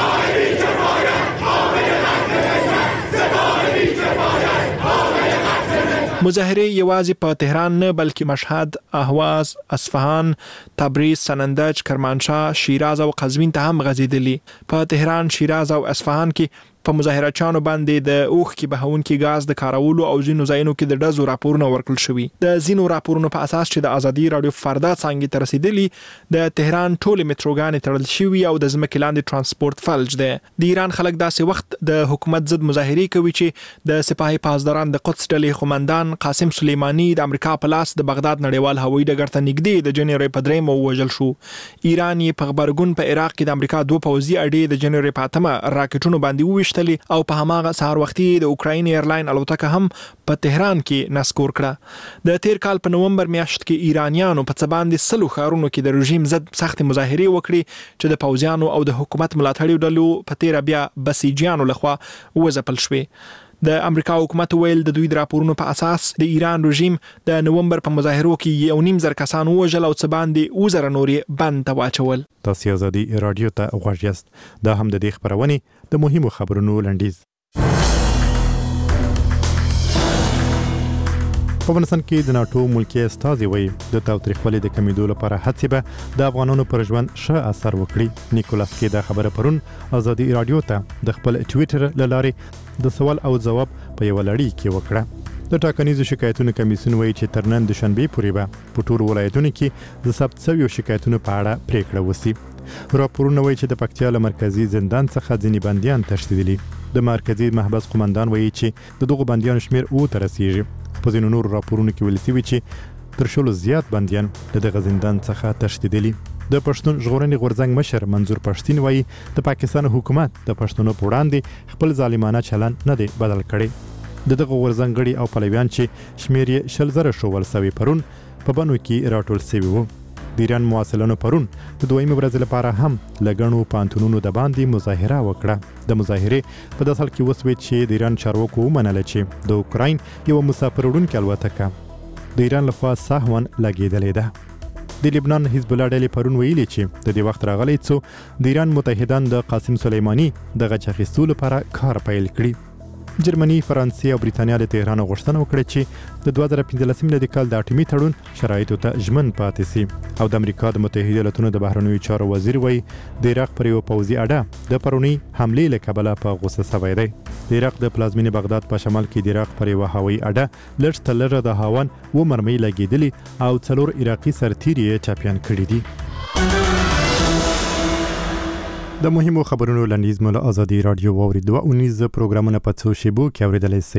مظاهرې یوازې په تهران نه بلکې مشهد، اهواز، اصفهان، تبریز، سنندج، کرمانشاه، شیراز او قزوین ته هم غځېدلې. په تهران، شیراز او اصفهان کې په مظاهرچیانو باندې د اوښکې بهونکي غاز د کارولو او ځینو ځایونو کې د ډزو راپورونه ورکړل شوي. د ځینو راپورونو په اساس چې د ازادي رادیو فردا څنګه ته رسیدلی د تهران ټول متروګانې تړل شوي او د ځمکې لاندې ترانسپورت فلج دی. د ایران خلک داسې وخت د حکومت ضد مظاهرې کوي چې د سپاهي پاسداران د قدس ډلې قومندان قاسم سلیمانی د امریکا په لاس د بغداد نړیوال هوایي ډګر ته نږدې د جنوري په 3 ووژل شو. ایران یې په خبرګون په عراق کې د امریکا 2 پوځي اډې د جنوري په 8 راکټونو باندې وویشتلې او په هماغه سهار وختي د اوکراین ایرلاین الوتکه هم په تهران کې نسکور کړه. د تیر کال په نومبر میاشت کې ایرانیانو په څه باندې 100 ښارونو کې د رژیم ضد سخت مظاهرې وکړې چې د پوځیانو او د حکومت ملاتړي ډلو په تیر بیا بسیجیانو لخوا وځپل شوې. د امریکا حکومت ویل د دوی د راپورونو په اساس د ایران رژیم د نومبر په مظاهرو کې 1.5 کسان وژل او څه باندې 2,000 نورې بند ته واچول. تاسو ازادي رادیو ته غوږ یاست. دا هم د دې خبرونه د مهمو خبرونو لنډیز. په افغانستان کې د ناتو ملکی استازي وایي د تاوتریخوالي د کمیدو لپاره هڅې به د افغانانو پر ژوند ښه اثر وکړي. نیکولاس کې دا خبره پرون ازادي رادیو ته د خپل ټویټر لارې د سوال او جواب په یو لړۍ کې وکړه. د ټاکنیزو شکایتونو کمیسیون وایي چې تر نن دوشنبه پورې به په ټولو ولایتونو کې د ثبت شویو شکایتونو په اړه پریکړه وشي. راپورونه وایي چې د پکتیا له مرکزی زندان څخه ځینې بندیان تښتېدلي. د مرکزی محبس قومندان وایي چې د دغو بندیانو شمیر 2 ته رسیږي. په ځینو نورو راپورونو کې ویل شوي چې تر شلو زیات بندیان دغه زندان څخه تښتېدلي. د پښتون ژغورنې غورځنګ مشر منظور پښتين وایي د پاکستان حکومت د پښتنو په وړاندې خپل ظالمانه چلن نه دی بدل کړی. دغه غورځنګ غړي او پلویان چې شمیر یې 100,000 شوول سوي پرون په بنو کې راټول سوي وو. د ایران مواصلانو پرون د دویمه ورځ لپاره هم لګڼو پانتونونو د باندې مظاهره وکړه. د مظاهرې په داسل کې وسوي چې د ایران چارواکو ومنله چې د اوکراین یو مسافر وړونکې الوتکه د ایران لخوا سهون لګیدلې ده. د لبنان حزب الله ډلې پرون ویلي چې د دې وخت راغلی څو د ایران متحدان د قاسم سلیمانی د غچ اخیستلو لپاره کار پیل کړي. جرمني، فرانسې او بریتانیا له تهران غوښتنه وکړه چې د 2015 میلادي کال د اټومي تړون شرایطو ته ژمن پاتې شي. او د امریکا د متحده ایالاتونو د بهرنیو چارو وزیر وایي د عراق پر یو پوځي اډه د پرونی حملې له کبله په غوسه شوی دی. د عراق د پلازمینې بغداد په شمال کې د عراق پر یو هوایي اډه لږ تر لږه د هاون و مرمۍ لګېدلې او 4 عراقي سرتیري یې چاپیان کړي دي. د مهمو خبرونو لنډیز مو له ازادي رادیو واوریدو. 19 پروګرامونه په څو شیبو کې اوریدلای شئ.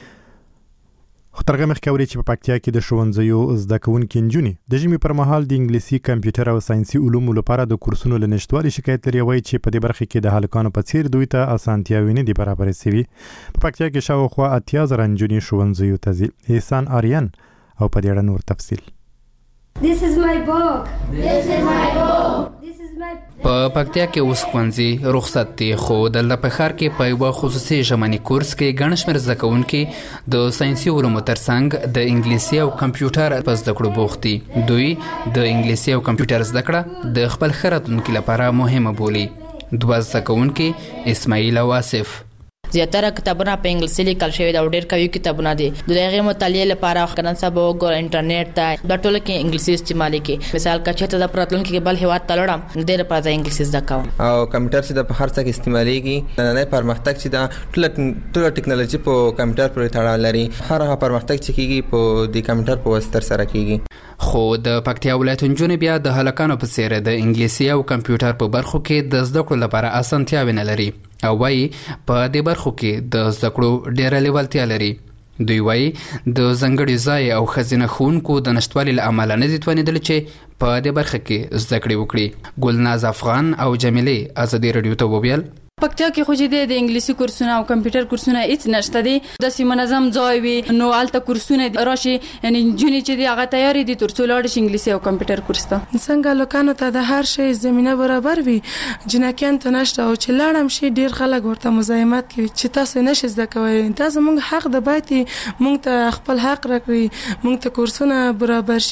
خطرګه مخ کوري چې په پکتیا کې د ښوونځیو زده کوونکو نجونې د ژمي پر مهال د انګلیسي، کمپیوټر او ساينسي علومو لپاره د کورسونو لنشټوالي شکایت لري. وایي چې په دې برخه کې د هلکانو په څیر دوی ته اسانتیاوې نه دي برابرې شوي. په پکتیا کې شاوخوا 80,000 نجونې ښوونځیو ته ځي. احسان آریان او په دې اړه نور تفصیل. This is my book. This is my book. په پکتیا کې اوس ښوونځي رخصت دي، خو دلته په ښار کې په یوه خصوصي ژمني کورس کې ګڼ شمېر زده کوونکي د ساینسي علومو ترڅنګ د انګلیسي او کمپیوټر په زده کړو بوخت دي. دوی د انګلیسي او کمپیوټر زده کړه د خپل ښه راتلونکي لپاره مهمه بولي. 2 زده کوونکي اسماعیل او آصف زیاتره کتابونه په انګلیسي لیکل شوي دي او ډېر قوي کتابونه دي. د هغې مطالعې لپاره کنن سبا وګوره انټرنیټ ته دا ټول کې انګلیسي استعمالي کې مثال که چېرته د راتلونکي کې بل هېواد ته لړم ډېر لپاره زه انګلیسي زده کوم. او کمپیوټر چې د په هر څه کې استعمالېږي نننی پرمختګ چې دا ټوله ټکنالوژي په کمپیوټر پورې تړاو لري. هر هغه پرمختګ چې کېږي په د کمپیوټر په واسطه سره کېږي. خو د پکتیا ولایت نجونې بیا د هلکانو په څیر د انګلیسي او کمپیوټر په برخو کې د زده کړو لپاره اسانتیاوې نه لري او وایي په دې برخو کې د زده کړو ډېره لیوالتیا لري. دوی وایي د ځانګړي ځای او ښځینه ښوونکو د نشتوالي له امله نه دي توانېدلي چې په دې برخه کې زده کړې وکړي. ګلناز افغان او جمیلې ازادي رادیو ته وویل پکتیا کې خو چې د انګلیسي کورسونه او کمپیوټر کورسونه هیڅ نشته دي. داسې منظم ځای وي نو هلته کورسونه راشي یعنی نجونې چې دي هغه تیارې دي تر څو لاړې شي انګلیسي او کمپیوټر کورس ته. څنګه لوکانو ته د هر شی زمینه برابر وي جنکیان ته نشته او چې لاړم شي ډیر خلک ورته مزاحمت کوي چې تاسو نشئ زده کوئ. دا زموږ حق د باید موږ ته خپل حق راکړي، موږ ته کورسونه برابر شي.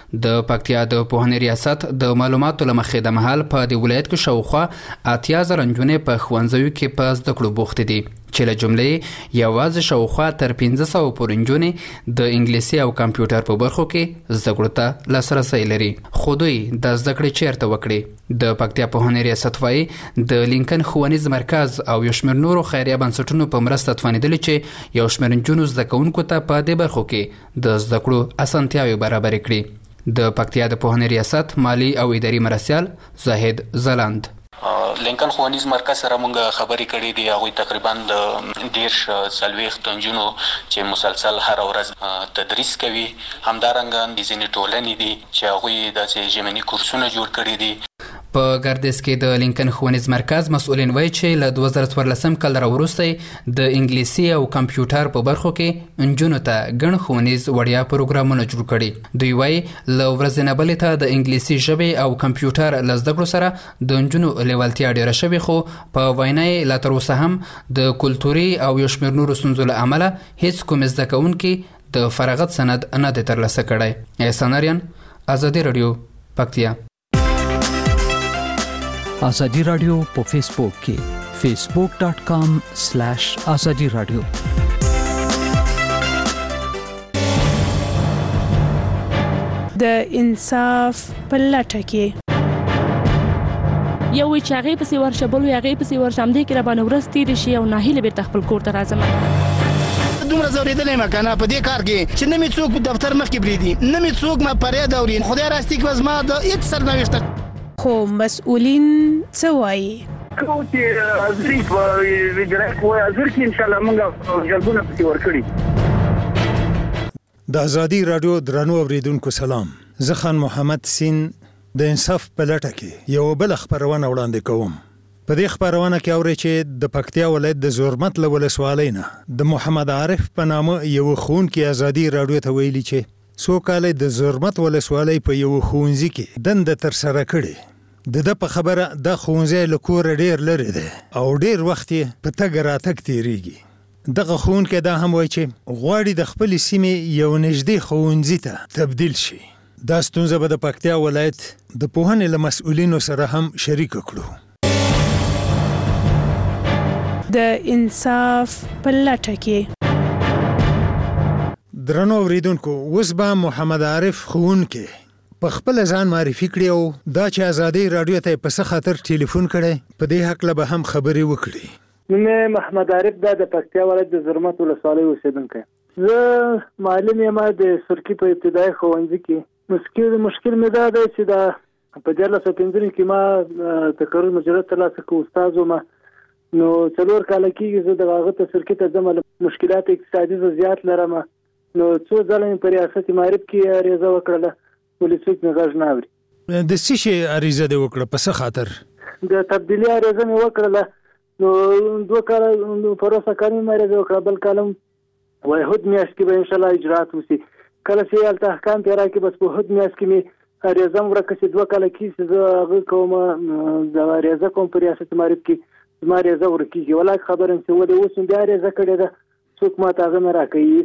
د پکتیا د پوهنې ریاست د معلوماتو لمخې د مهال په دې ولایت کې شاوخوا 80,000 نجونې په ښوونځیو کې په زده کړو بوختې دي چې له جملې یوازې شاوخوا تر 1500 پورې نجونې د انګلیسي او کمپیوټر په برخو کې زده کړو ته لاسرسی لري خو دوی د زده کړې چیرته وکړي د پکتیا پوهنې ریاست وایي د لینکن ښوونیز مرکز او یو شمېر نورو خیریه بنسټونو په مرسته توانېدلي چې یو شمېر نجونو زده کوونکو ته په دې برخو کې د زده کړو اسانتیاوې برابرې کړي د پکتیا د پوهنې ریاست مالی او اداري مرستیال زاهد زلاند لینکن ښوونیز مرکز سره موږ خبرې کړې دي هغوی تقریبا د 10 نجونو چې مسلسل هر ورځ تدریس کوي همدارنګه د ځینې ټولنې دي چې هغوی داسې ژمني کورسونه جوړ کړي دي په ګردیز کې د لینکن ښوونیز مرکز مسؤلین وایي چې له 2014 کال راوروسته د انګلیسي او کمپیوټر په برخو کې نجونو ته ګڼ ښوونیز وړیا پروګرامونه جوړ کړي دوی وایي له ورځې نه بلې ته د انګلیسي ژبې او کمپیوټر له زده کړو سره د نجونو لیوالتیا ډېره شوې خو په وینا یې لا تر اوسه هم د کلتوري او یو شمېر نورو ستونزو له امله هیڅ کوم زده کوونکي د فراغت سند نه دی ترلاسه کړی احسان اریان ازادي راډیو پکتیا ازادي راډیو په فیسبوک کې facebook.com/ازادي راډیو د انصاف په لټه کې یو چې هغه پسې ورشه بل هغه پسې ورشه هم دې کې را باندې ورځ تیر شي او ناهیله بیرته خپل کور ته راځم دومره زوریدلې مکنه په دې کار کې چې نه می څوک دفتر مخ کې بریدي نه می څوک ما پرې دوري خدای راستي کې وزما د هیڅ سرنوشت خو مسؤلین څه وایي کوم چې ازري په ویډیو کوه ازر کې ان شاء الله موږ جلبونه پسې ورکړي د ازادي رادیو درنو اوریدونکو سلام زه خان محمد سین د انصاف په لټه کې یو بل خبرونه وړاندې کوم په دې خبرونه کې اوري چې د پکتیا ولایت د زورمت له ولسوالۍ نه د محمد عارف په نامه یو ښوونکی ازادي رادیو ته ویلي چې څو کاله د زورمت ولسوالۍ په یو ښوونځي کې دنده تر سره کړې د په خبره د ښوونځي له کور ډیر لري دی او ډیر وخت په تګ راتګ تیریږي دغه ښوونکی دا هم وایي چې غواړي د خپل سیمې یو نږدې ښوونځي ته تبدیل شي دا ستونزه به د پکتیا ولایت د پوهنې له مسؤلینو سره هم شریک کړو د انصاف په لټه کې درنو اوریدونکو اوس به محمد عارف ښوونکی په خپل ځان معرفي کړي او دا چې ازادي رادیو ته په څه خاطر ټلیفون کړي په دې حق له به هم خبرې وکړي مې محمد عارف د پکتیا ولایت د زرمت ولسوالۍ اوسیدونکی زه معلم یم د سرکی په ابتدایي ښوونځي کې مشکل مې دا دی چې دا په 2015 کې ما تقرر مجرد ترلاسه کړ استاد وم نو 4 کال کېږي زه د هغه ته سرکی ته ځم مشکلات اقتصادي زیات لرم نو څو ځله مې په ریاست معرف کې اریزه وکړله ولې څوک نه غږ نه اوري د څه شي اریزه دې وکړه په څه خاطر د تبدیلي اریزه مې وکړله نو 2 کال پروسه کاري مې اریزه وکړه بل کالم وحد میاشت کې به ان شاء الله اجرات وشي کله چې الته احکام پیرا کې بس په هد میاشت کې مې اریزه ورکه چې 2 کال کې زه هغه کوم د اریزه کوم په ریاست معرف کې ما اریزه ورکیږي ولای خبرم چې ولې اوس بیا اریزه کړې ده څوک ما ته نه راکوي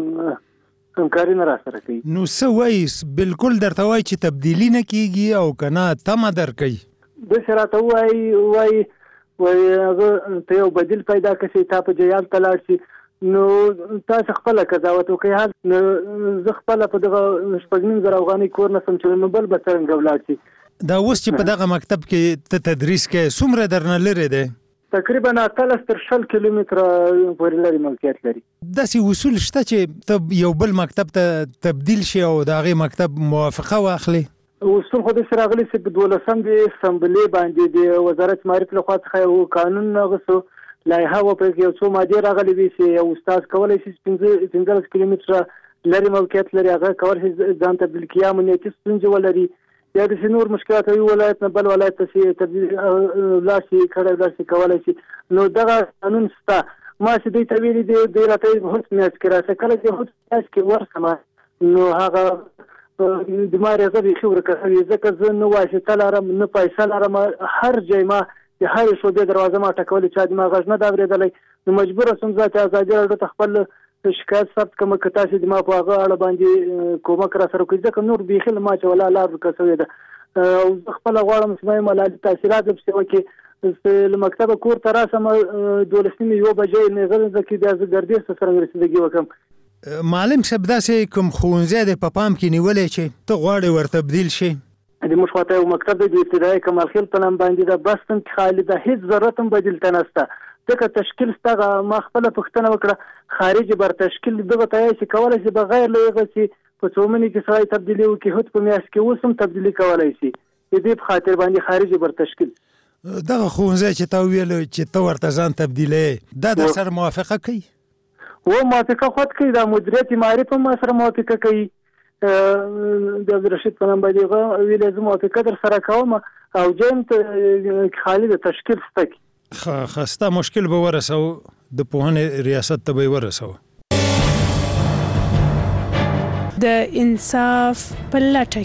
همکاري نه را سره کوي نو څه وایي بالکل درته وایي چې تبدیلي نه کیږي او کنه تمه درکوي د شراته وایي هغه ته یو بدیل پیدا کړي تا په جیال ته لاړ شي نو تاسو خپل قضاوت وکړئ زه خپل په دغه شپږنیم زره افغانۍ کور نه سم چې نو بل به څنګه ولاړ شي دا اوس چې په دغه مکتب کې ته تدریس کوې څومره درنه لرې دی تقریبا 30 تر 40 کیلومتره پورې لري موقعیت لري داسې اصول شته چې ته یو بل مکتب ته تبدیل شي او د هغې مکتب موافقه واخلي اصول خو داسې راغلي چې په 12 د اسمبلې باندې د وزارت معرف لخوا څخه یو قانون نغسو لایحه و په یو څو ماده راغلي وي چې یو استاد کولای شي 15 کیلومتره لري موقعیت لري هغه کول شي ځان تبدیل کیا امنیتي ستونزې ولري یا د نور مشکلات وي ولایت نه بل ولایت ته تبدیل لاشي کړه کولای شي نو دا قانون ستا ما چې دوی ته ویلي دی راته هوڅ میاس کې راځي کله چې هوڅ میاس کې ورسمه نو هغه د ما رضا به خبره کوي ځکه زه نو واسطه لرم نه پیسې لرم هر ځای ما د هر شوبې دروازه ما ټکولې چې ما غږ نه دا ورېدلې نو مجبور سم ځکه ازادي راډیو ته خپل شکایت ثبت کوم که تاسو د ما په هغه اړه باندې کومک را سره کوي ځکه نور بیخي ما چې ولا لار کسوي ده او خپل غواړم چې ما ملالي تاثیرات په کې له مکتب کور ته راسم 12 یو بجې نه غوښتل چې د ګردیر سره رسیدګي وکم معلم صاحب داسې کوم ښوونځی د پام کې نیولې چې ته غواړې ورته تبدیل شي د مشخصه یو مکتب د ابتدایي کمال خیل په نام باندې د بستن خالد هیڅ ضرورت هم بدیل تنسته دغه تشکیل ستغه ما خپل پښتنه وکړه خارجي بر تشکیل دغه تایي چې کولای شي بغیر لږه چې په څومني کې سړی تبدیلی وکړي هوت په میاش کې وسم تبدیلی کولای شي د دې په خاطر باندې خارجي بر تشکیل دغه ښوونځی چې تا ویل چې ته ورته ځان تبدیلې دا د سره موافقه کوي و موافقه خود کوي د مدیریت معرفت هم سره موافقه کوي د عبدالرشید په نام باندې ویل زه موافقه در سره کوم او جیم خالد تشکیل ستک خسته مشکل به ورسو د پوهنې ریاست ته به ورسو د انصاف په لټه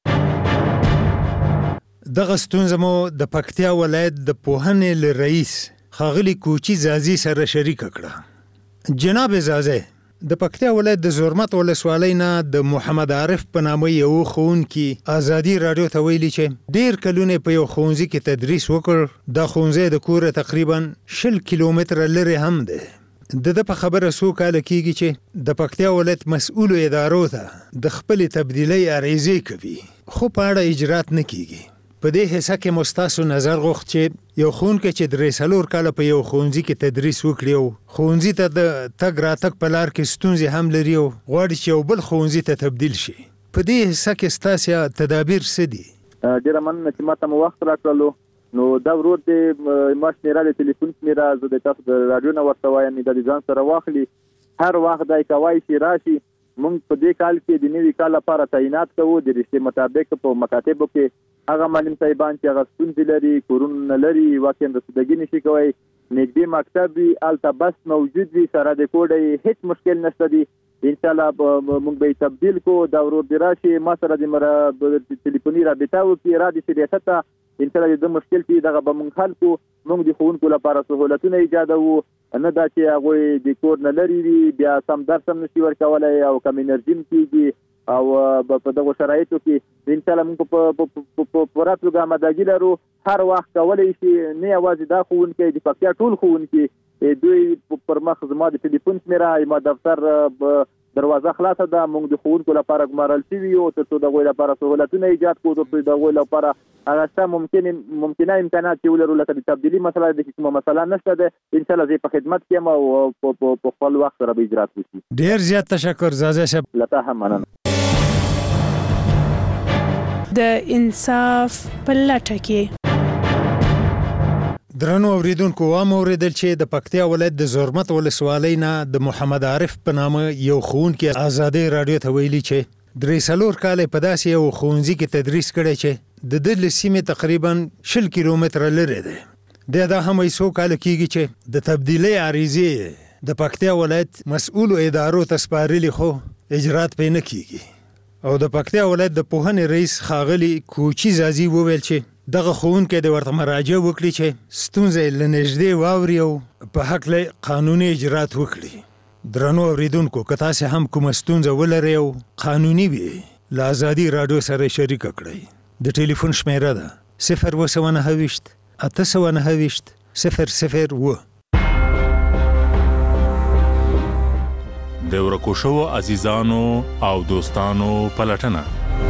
کې دغه ستونزه مو د پکتیا ولایت د پوهنې له رئیس ښاغلي کوچي زازي سره شریک کړه جناب زازي د پکتیا ولایت د زرمت ولسوالۍ نه د محمد عارف په نامه یو ښوونکي ازادي راډیو ته ویلي چې ډېر کلونه په یو ښوونځي کې تدریس وکړ دا ښوونځی د کوره تقریبا 10 کیلومتره لرې هم دی د په خبره څو کاله کېږي چې د پکتیا ولایت مسؤلو ادارو ته د خپل تبدیلۍ عریضې کوي خو په اړه اجرات نه کېږي په دې حصہ کې مستاسو نظر غوښت چې یو ښوونکی چې 3 کاله په یو ښوونځي کې تدریس وکړي او ښوونځي ته د تګ راتګ په لار کې ستونزې هم لري او غواړي چې یو بل ښوونځي ته تبدیل شي په دې حصہ کې ستاسو تدابیر څه دي ډیره مننه چې ماته مو وخت راکړلو نو دا ورور دې ما شمیره د ټلیفون شمیره زه د تاسو د رادیو نه ورته وایم د ځان سره واخلي هر وخت دای کوي چې راشي مونږ په دې کال کې د نوي کال لپاره تعینات کوو د رښتې مطابق په مکاتبو کې هغه معلم صاحبان چې هغه ستونزې لري کورونه لري واقعا رسیدګي نشي کوي نږدې مکتب وي الته بس موجود وي سره د کوډې هیڅ مشکل نشته دي ان شاء الله مونږ به تبدیل کو دا ورور دی راشي ما سره د ټلیفوني رابطه وکړي را دي ریاست ان شاء الله د مشکل کې دغه به مونږ حل کو مونږ د ښوونکو لپاره سہولتونه ایجادوو نه دا چې هغه د کور نه لري بیا سم درس هم نشي ورکولای او کم انرژي کیږي او په دغه شرایطو کې ان شاء الله موږ په پراتلو آمادګي لرو هر وخت کولای شي نه یوازې دا ښوونکي د پکتیا ټول ښوونکي دوی پر مخ زما د ټلیفون شمیره ما دفتر دروازه خلاصه ده موږ د ښوونکو لپاره ګمارل شوي او تر څو د غوښتنې لپاره سہولتونه ایجاد کوو د غوښتنې لپاره هغه څه ممکنه امکانات چې ولرو لکه د تبدیلی مسله د کومه مسله نشته ده ان شاء الله زه په خدمت کې یم او په خپل وخت سره به اجرات وشي ډیر زیات تشکر زازه صاحب لته هم مننه د انصاف په لټه کې درنو اوریدونکو وام اوریدل چې د پکتیا ولایت د زرمت ولسوالۍ نه د محمد عارف په نامه یو ښوونکی ازادي راډیو ته ویلي چې 3 کاله په داسې یو ښوونځي کې تدریس کړی چې د دې سیمې تقریبا 10 کیلومتره لرې دی دا هم یې څو کاله کېږي چې د تبدیلۍ عریضې د پکتیا ولایت مسؤلو ادارو ته سپارلي خو اجرات پې نه کېږي او د پکتیا ولایت د پوهنې رئیس ښاغلي کوچي زازي وویل چې دغه ښوونکی د ورته مراجعه وکړي چې ستونزې له نږدې واوري او په هکله قانوني اجرات وکړي درنو اوریدونکو که تاسې هم کومه ستونزه ولرئ او قانوني وي له ازادي راډیو سره شریکه کړئ د ټلیفون شمیره ده 029 829 002 د ورکو شوو عزیزانو او دوستانو پلټنه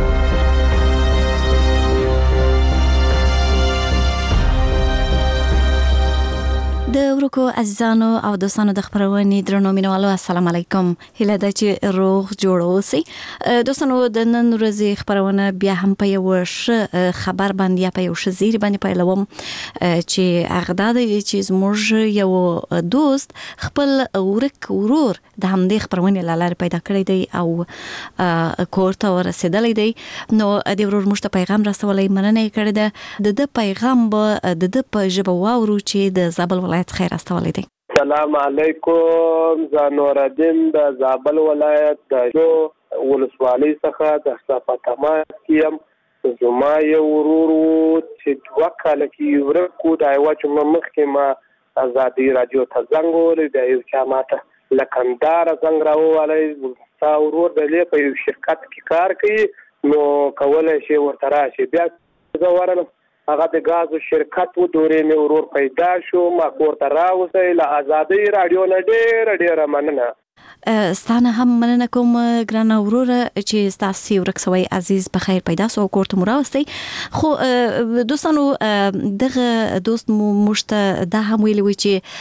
د ورکو عزیزانو او دوستانو د خبرونې درنو مینوالو السلام علیکم هیله ده چې روغ جوړ اوسئ دوستانو د نن ورځې خبرونه بیا هم په یو خبر باندې یا په یو شزیر باندې پیلوم چې هغه د چې زموږ یو دوست خپل ورک ورور د همدې خبرونې لاله پیدا کړی دی او کور ته ورسېدلی دی نو د ورور موږ ته پیغام رسولای مننه کړی ده د پیغام به د په ژبه واورو چې د زابل ولایت خیر استولی دی السلام علیکم زانور الدین د زابل ولایت د جو ولسوالۍ څخه د صفاتما کیم زما یو ورور چې وکاله کې ورکو د ایواچ مخکې ما ازادي رادیو ته زنګ ولې د یو چا ماته لکندار څنګه راووالی تا ورور د په یو شرکت کې کار کوي نو کولای شي ورته راشي. بیا زه ورغلم هغه د غازو شرکت و دورې مې ورور پیدا شو ما کور ته راوځي له آزادۍ رادیو نه ډېره مننه. ستانه هم مننه کوم ګرانه وروره چې تاسو ورکسوي عزیز په خیر پیدا سو کوړه مراوستي. خو دوستانو دغه دوست مشته د هم ویلوي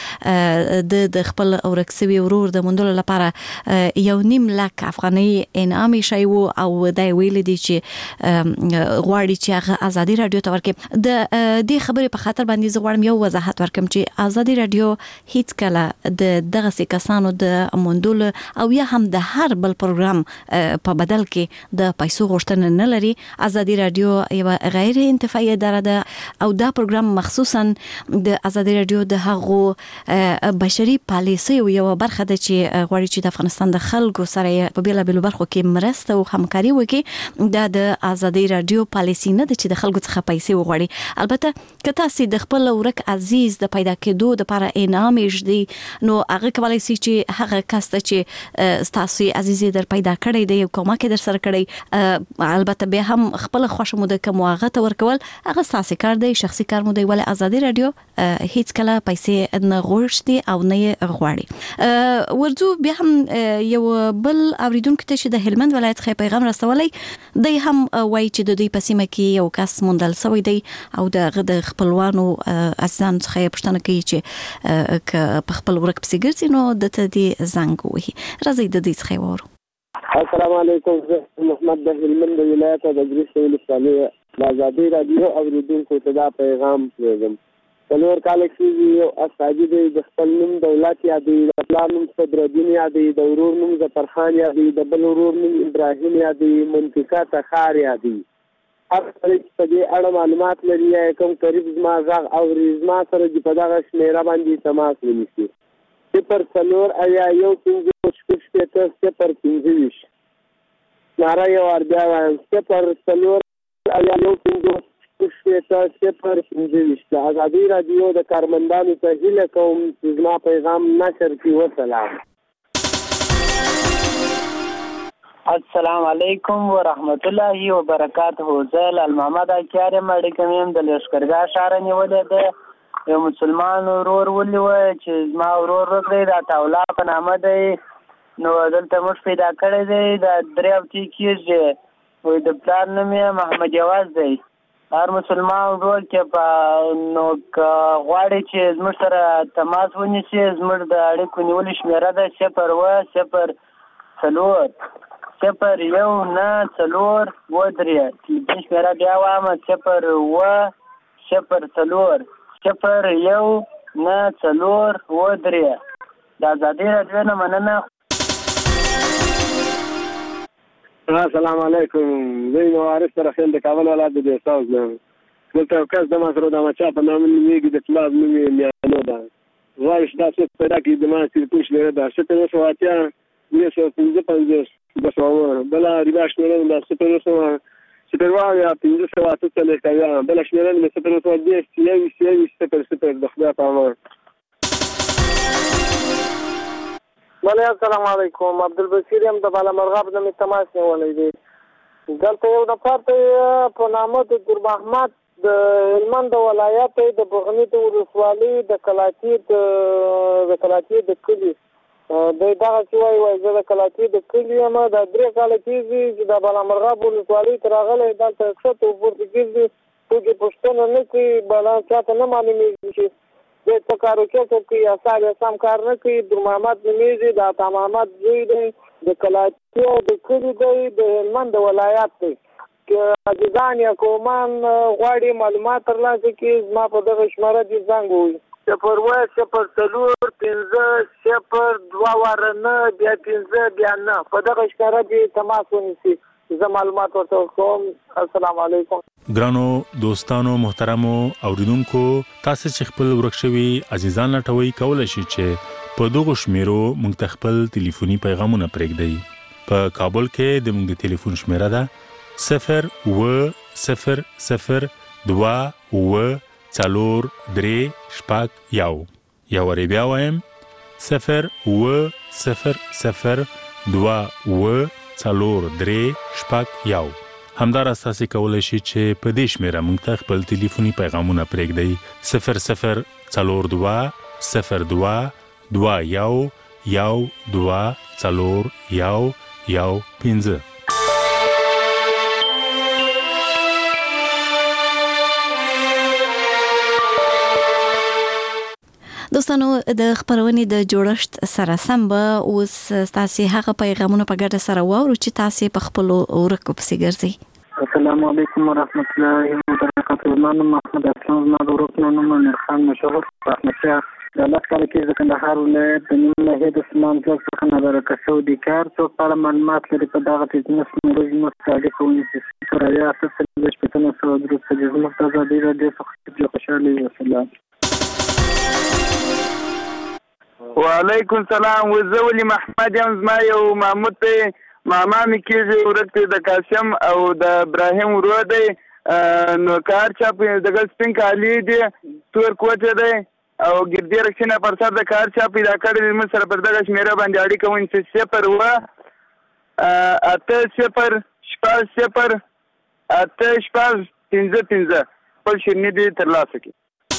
چې د خپل ورکسوي ورور د مندل لپاره 1.5 لک افغاني انعام شي او د ویل دي چې غواړي چې هغه ازادي رادیو ته ورکړي. د دې خبرې په خاطر باندې زه غواړم یو وضاحت ورکم چې ازادي رادیو هیڅ کله د دغه کسانو د مندل او یا هم د هر بل پروګرام په بدل کې د پیسو غوښتنه نه لري. ازادي رادیو یو غیر انتفاعي اداره ده او دا پروګرام مخصوصا د ازادي رادیو د هغو بشري پالیسي یو برخه ده چې غواړي چې د افغانستان د خلکو سره په بیلابیلو برخو کې مرسته او همکاري وکړي. دا د ازادي رادیو پالیسي نه ده چې د خلکو څخه پیسې وغواړي. البته که تاسو د خپل ورک عزیز د پیدا کېدو لپاره انعام یې نو هغه کولای شي چې هغه کس چې ستاسو عزیزي در پیدا کړی دی کومه کې در سره کړی البته به هم خپل خوښ مو د کوم هغه ته ورکول هغه ستاسو کار دی شخصي کار مو دی ولې ازادي رادیو هیڅ کله پیسې نه غوښتي او نه غواړي. ورځو بیا هم یو بل اوریدونکو ته چې د هلمند ولایت څخه پیغام رسولای دی هم وایي چې د دې پسیمه کې یو کس موندل شوی دی او د خپلوانو ازان څخه پښتنه کوي چې په خپل ورک پسې ګرځي نو د دې زنګ وهي. راځي د دې څخه وورو. السلام علیکم زه محمد د هلمند ولایت د ګریس ولسوالۍ د ازادي رادیو اوریدونکو ته دا پیغام پرېږدم. څلور کاله کېږي یو استاجي دی د خپل نوم دولت یادوي د پلار نوم صدرالدین یادوي د ورور نوم ظفرخان یادوي د بل ورور نوم ابراهیم یادوي منطقه تخار یادوي. هر کله چې په دې اړه معلومات لري یا کوم قریب زما غږ اوري زما سره چې په دغه شمېره باندې تماس ونیسي 0 ناره یو اربیا وایم 0 د ازادي رادیو د کارمندانو ته هیله کوم چې زما پیغام نشر کړي. وسلام. السلام علیکم ورحمت الله وبرکاته. زه المحمد اکیار مړی کوم د لشکرګاه شهر نیولې ده یو مسلمان ورور ولي و چې زما ورور وکړي دا تاولا په نامه دی نو دلته موږ پیدا کړی دی دا درې هفتې کېږي وایي د پلار نوم یې محمد یواز دی. هر مسلمان ورور کې په نو غواړي چې زموږ سره تماس ونیسي زموږ د اړیکو نیولې شمېره ده 0 شمېره بیا وایم 0 د ازادي رادیو نه مننه. السلام علیکم. زه وارث رخیل د کابل ولایت د استاذ نوم دلته یو کس د ماسره د مچا په نامه نومیږي د پلار نوم یې میانو ده غواړي چې تاسو پیدا کړئ د ما سیرکوش لري دا 0 بلا ریبا شمېره ده 0 یا 500 څلې بلا شمېره مې 0 د خدای په امان. بله السلام علیکم. عبدالبصیر یم د بالامرغاب نه مې تماس نیولی دی. دلته یو نفر ته په نامه د ګل محمد د هلمند ولایت د بغني د ولسوالۍ د کلاچي د کلي دی دغه چې وایي زه د کلاچي د کلي یم دا 3 کاله کېږي چې د بالامرغاب ولسوالۍ ته راغلی دلته ښکته وپورته ګرځي څوک یې پوښتنه نه کوي بلا چاته نه معلومېږي چې د څه کار کوي یا سم کار نه کوي. ګل محمد نومېږي د عطا محمد زوی دی د کلاچي د کلي دی د هلمند ولایت دی. که عزیزان یا کومان غواړي معلومات ترلاسه کړي زما په دغه شمېره دې زنګ ووهي 0 بیا 5 بیا 9 په دغه شمېره دې تماس ونیسي زه معلومات ورته ورکوم. السلام علیکم. ګرانو دوستانو محترمو اوریدونکو تاسو چې خپل ورک شوي عزیزان لټوي کولای شئ چې په دغه شمیرو موږ ته خپل ټلیفوني پیغامونه پرېږدئ. په کابل کې د موږ ټلیفون شمیره ده 0 یا ورې بیا وایم 0200243 همدارس تاسو کولای شئ چې په دې شمیره موږ ته خپل ټلیفوني پیغامونه پرېږدئ 00221224115. دوستانو د خبرونې د جوړښت سره سم به اوس تاسو هغه پیغامونه په ګډه سره واورو چې تاسو په خپل ورکو پسې ګرځي. السلام علیکم ورحمت الله وبرکاته. نو محمد اسلام زما د ورکو نوم خان مشهور احمد شاه د لاس کال کې د کندهار ولایت د نیمه هېد اسمان څخه نظر کسو د کار څو په معلومات لري په دغه تجنس موږ مستعد کوو چې رایا اساس د شپږ سو درس د مختازه د دې څخه خوشاله وسلام. وعلیکم السلام. وزولی محمد یم زما یو محمود دی ماما می کېږي ورته د قاسم او د ابراهیم ورو دی نو کار چا په دغه سپین کالی دی تور کوټه دی او ګردی رښتینه پر سر د کار چا پیدا کړی موږ سره پر دغه شمیره باندې اړیکه ونیسئ 0 خپل شیرني دي ترلاسه کړي.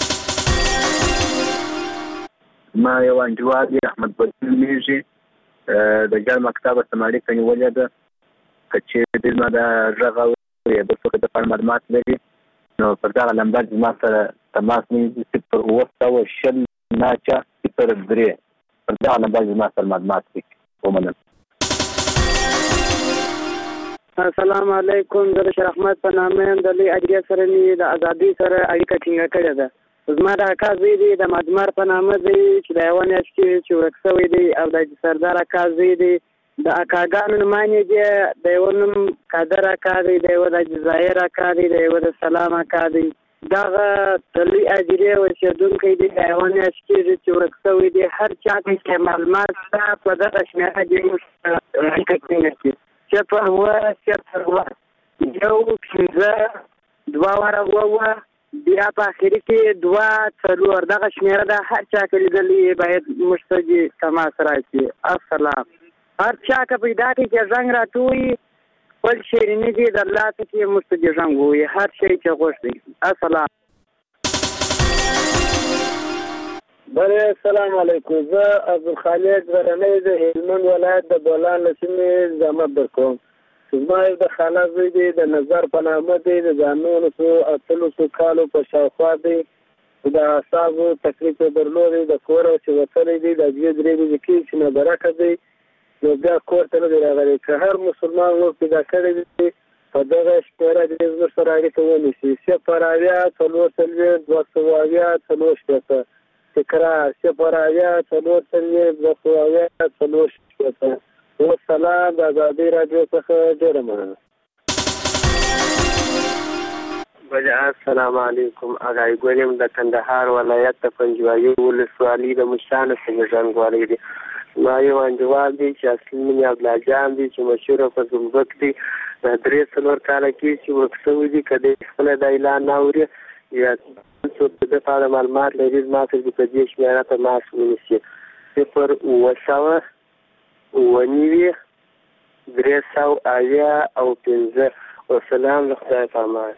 ما یو انجواد احمد بدر میږي د ګل مکتب استعمالي کنيولې ده چې د ما د ژغه د څه د معلومات لري نو پر دا لمبر ما سره تماس نیسي پر وسته او شل ناچا پر درې پر دا لمبر ما سره معلومات لري. ومنه. السلام علیکم. د شریف احمد په نامه د لې اجازه سره ني د ازادي سره اړیکه ټینګه کړې ده. زما د اکا زوی دی د مدمر په نامه دی چې د یوه میاشت کې چې ورک شوی دی او د سردار اکا زوی دی د اکاګانو نومانې دی د یوه نوم قادر اکا دی د یوه د جزایر اکا دی د یوه د سلام اکا دی دغه د لوی اجرې اوسېدونکی دی د یوه میاشت کېږي چې ورک شوی دی. هر چا کې معلومات شته په دغه شمېره دې موږ اړیکه ټینګه کړي 0 بیا په اخري کې 2 دغه شمیره ده. هر چا کې لیدلې باید مشتري تماس راکړي. السلام. هر چا که پیدا کړي چې زنګ راټوي خپل شیریني دي د الله څخه مشتري زنګ وي هر شی چې غوښتي. السلام. بله السلام علیکم. زه عبدالخالق غرنی د هلمند ولایت د بولان له سیمې زحمت درکوم. زما یو د خاله زوی دی د نظر په نامه دی د 19 کالو په شاوخوا دی د اعصابو تکلیف درلودی د کور چې وتلی دی د 2-3 ورځې کې چې نبرکه دی نو بیا کور ته نه دی راغلی. که هر مسلمان ور پیدا کړی دی په دغه شمېره دې زموږ سره اړیکه ونیسي 0 تکرار 0 والسلام د ازادي رادیو څخه ډیره مننه. السلام علیکم. اغای ګولم د کندهار ولایت د پنجوایي ولسوالۍ د مشانو څخه ژوندوالي دي. ما یو انجوال دی چې اصلي مې عبدالله جان دی چې مشهور په زمبک دی 3 کال کې چې وکړو دي کله خپل د اعلان ناوري یا څو د په معلومات لري ما څه د دې شمیره ته ماس ونیسي 0 ونیوي 315 والسلام لخدای پامان.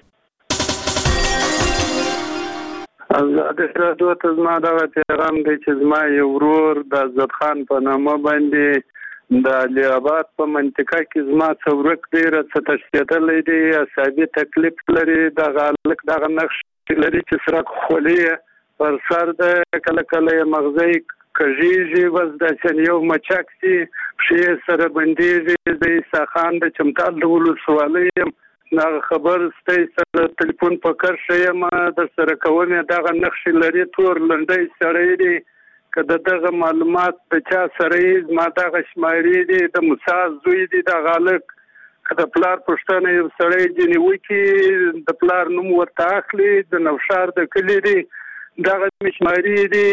ازادي رادیو ته زما دغه پیغام دی چې زما یو ورور د عزت خان په نامه باندې د علي آباد په منطقه کې زما څه ورک دی څه تشدیدلی دی اعصابي تکلیف لري دغه هلک دغه نقش لري چې سرک خولي پر سر د کله کله مغزی کژیږي بس داسې یو مچک سي پښې سره بندېږي د عیسی خان د چمتال د ولسوالۍ یم دغه خبر ستی سره تلیفون په کرښه یم در سره کوم دغه نقشې لري تور لنډی سړی دی که دغه معلومات د چا سره ما دغه شمارې دي د موسی زوی دی دغه هلک که د پلار پوښتنه یو سړی ځینې وکړي د پلار نوم ورته اخلي د نوشار د کلي دی دغه شمارې دي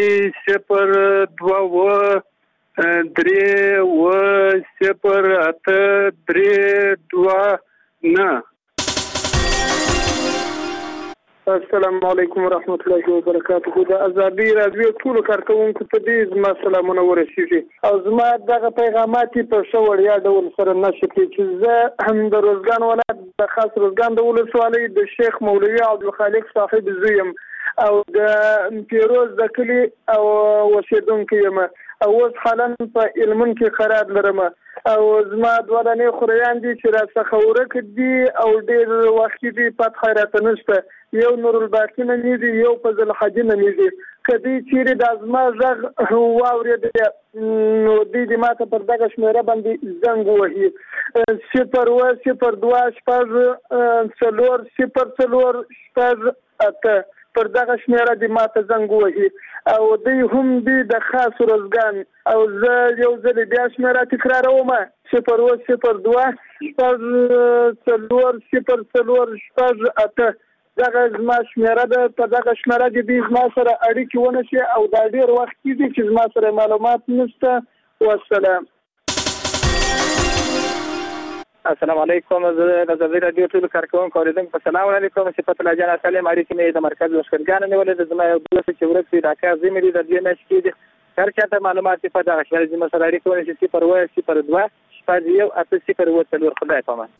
0 2 3 0 8 3 2 9 السلام علیکم ورحمت الله وبرکاته. د ازادي رادیو ټول کارکونکو ته دې زما سلامونه ورسیږي او زما دغه پیغامات په څو وړیا ډول سره نشي چې زه هم د روزګان ولایت د خاص روزګان د ولسوالۍ د شیخ مولوي عبدالخالق صاحب زویم او د پیروز د کلی او اوسیدونکو یم او اوس حالا په علمون کې قرار لرم او زما دوالنې خوریان دي چې راڅخه ورک دي او ډېر وخت دي پات خیرات نشته. یو نور الباقی نه دي یو فضل حاجی نه دي کدی چیرې د ازما زغ واورید نو دې ماته پر دغه شمیره باندې زنګ وهي 002 شپږ 0 0 پر دغه شمیره د ماته زنګ وهي او دوی هم دي د خاص روزګان او زه یو ځل بیا شمیره تکراروم 002 شپږ 0 دغه زما شمیره ده په دغه شمیره کې دې زما سره اړیکې ونه شي او دا ډېر وخت دي چې زما سره معلومات نشته. والسلام. السلام علیکم. زه د ازادي رادیو ټول کارکونکو اوریدونکو په سلام علیکم. صفت الله جان سلام اړیکې مې د مرکز لښکرګان نیولې د زما یو دوست چې ورک دی راکا زمې دي د دې نش کې دي هر چاته معلومات په دغه شمیره زما سره اړیکې ونه شي 0 0 2 0 خدای پامان.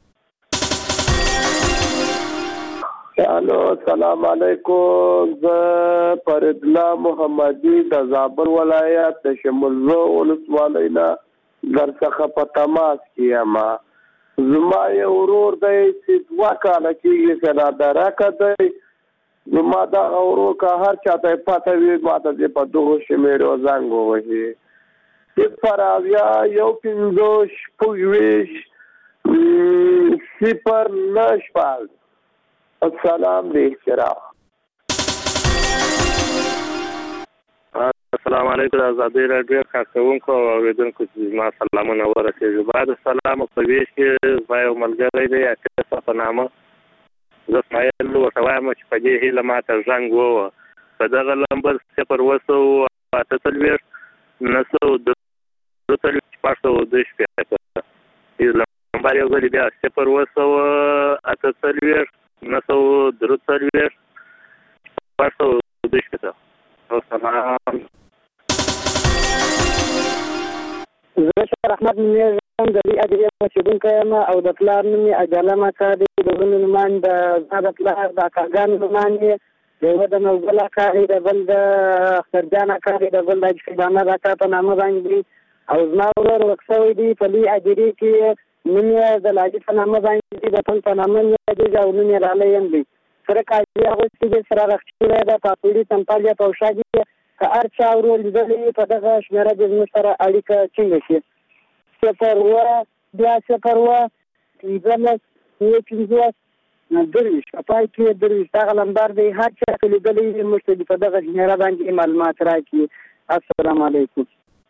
الو السلام علیکم. زه فرید الله محمدي د زابل ولایت د شمولزو ولسوالۍ نه درڅخه په تماس کې یم. زما یو ورور دی چې 2 کاله کېږي چې رادرکه دی. زما دغه ورور که هر چاته پته وي ماته دې په دغو شمیرو زنګ ووهي 0 0 السلام علیکم. السلام علیکم. آزادی رادیو کارکونکو او اوریدونکو زما سلامونه ورسیږي. بعد السلام په ویش کې زما یو ملګری دی اتفاق په نامه زه اسماعیل ورته وایم چې په دې هیله ماته زنګ ووهه په دغه نمبر 0 نمبر یو ځل بیا 0 زه شهر احمد نومیږم د دې ادارې اوسیدونکی یم او د پلار نوم یې اجاله اکا دی د ورونو نومان د پلار د اکاګانو نومان یې د یوه د نوګل اکا دی د بل د اخترجان اکا دی د بل د احمد اکا په نامه باندې او زما ورور ورک شوی دی په دې ادارې کې نوم یې د لاجي په نامه باندې دی د بل په نامه یې او نوم یې رالی یم دی سره کاجي اغوستي دی سره رخچولی ده پاپوړي تمپال یا پوشا دي که هر چا ورور لیدلی په دغه شمیره د زموږ سره اړیکه ټینګه شي 0 بیا 0 درویش په پای کې درویش دغه نمبر دی هر چا چې لیدلی موږ ته په دغه شمیره باندې معلومات راکړي. السلام علیکم.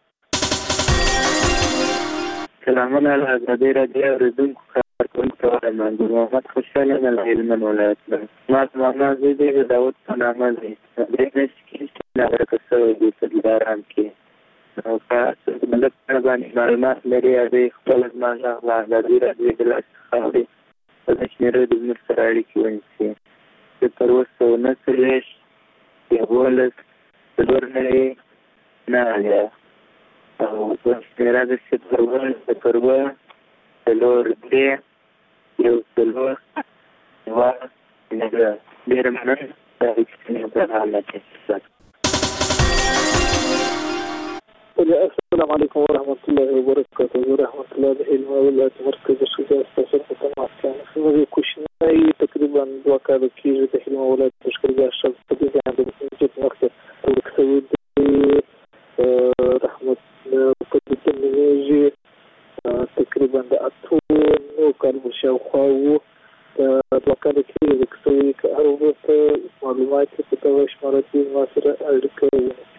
سلامونه له ازادي رادیو اوریدونکو کارکونکو ته وایم. محمد خوشحاله یم له هلمند ولایت نه. زما زوی دی د داود په نامه دی. د دې میاشتې کې ناغرقه شوی دی په دیدارام کې او که د ملک په باندې معلومات لري هغې خپله زما غږ له ازادي رادیو د لاسه څخه په دې شمېره د زموږ سره اړیکې ونیسي 0 11 9 او په شمېره د 0 0 یو څلور دوه ډېره مننه د اړیکې په حالت کې. السلام علیکم ورحمت الله وبرکاته. ورحمت الله د علم ولایت مرکز شجاع استاسو په تماس کې نو کوشنۍ تقریبا 2 کال کېږي د علم ولایت لښکرګاه شب په دې باندې چې وخت ورکوي رحمت په دې کې تقریبا د 8 کال شاوخوا وو 2 کال کېږي چې هر وخت معلومات په توګه شماره دي ما سره اړیکه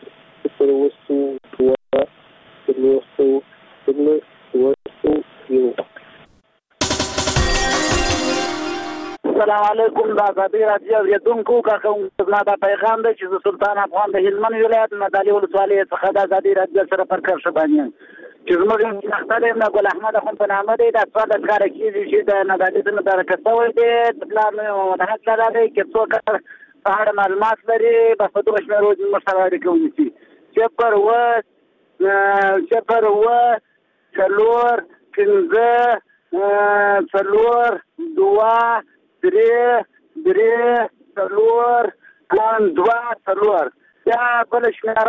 السلام علیکم. د ازادي رادیو اوریدونکو کارکونکو زما دا پیغام دی چې زه سلطان افغان د هلمند ولایت مدالي ولسوالۍ څخه د ازادي رادیو سره پر کرښه باندې یم چې زموږ یو شناخته دی د ګل احمد اخوند په نامه دی. دا څومره ښکاره کېږي چې د نادالي څخه درکه شوی دی. د پلار نوم یې محمد حق لالا دی. که څوک په اړه معلومات لري بس په دغه شمېرو موږ سره اړیکه ونیسي 0-5-4-2-3-2 یا بل شمېره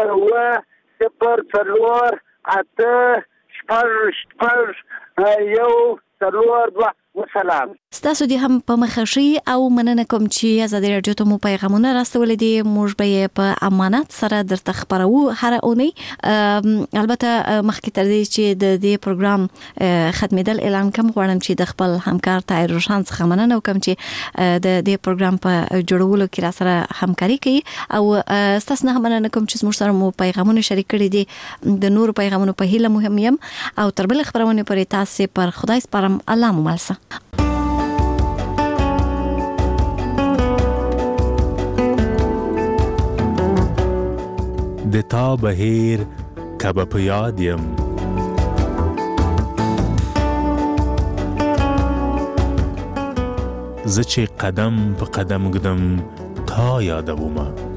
0-4-8-6-1-4-2 وسلام. ستاسو دې هم په مخه شي او مننه کوم چې ازادي رادیو ته مو پیغامونه راستولې دي. موږ به یې په امانت سره درته خبرو هر اونۍ. البته مخکې تر دې چې د دې پروګرام ختمېدل اعلان کوم غواړم چې د خپل همکار طاهر روشن څخه مننه وکړم چې د دې پروګرام په جوړولو کې را سره همکاري کوي او تاسو نه مننه کوم چې موږ سره مو پیغامونه شریک کړي دي. د نور پیغامونو په هیله مهم یم او تر بل خبرونه پرې تاسو پر خدای سپارم. الله مو ملسه. د تا بهیر کبه په یاد یم زه چې قدم په قدم ګدم تا یادومه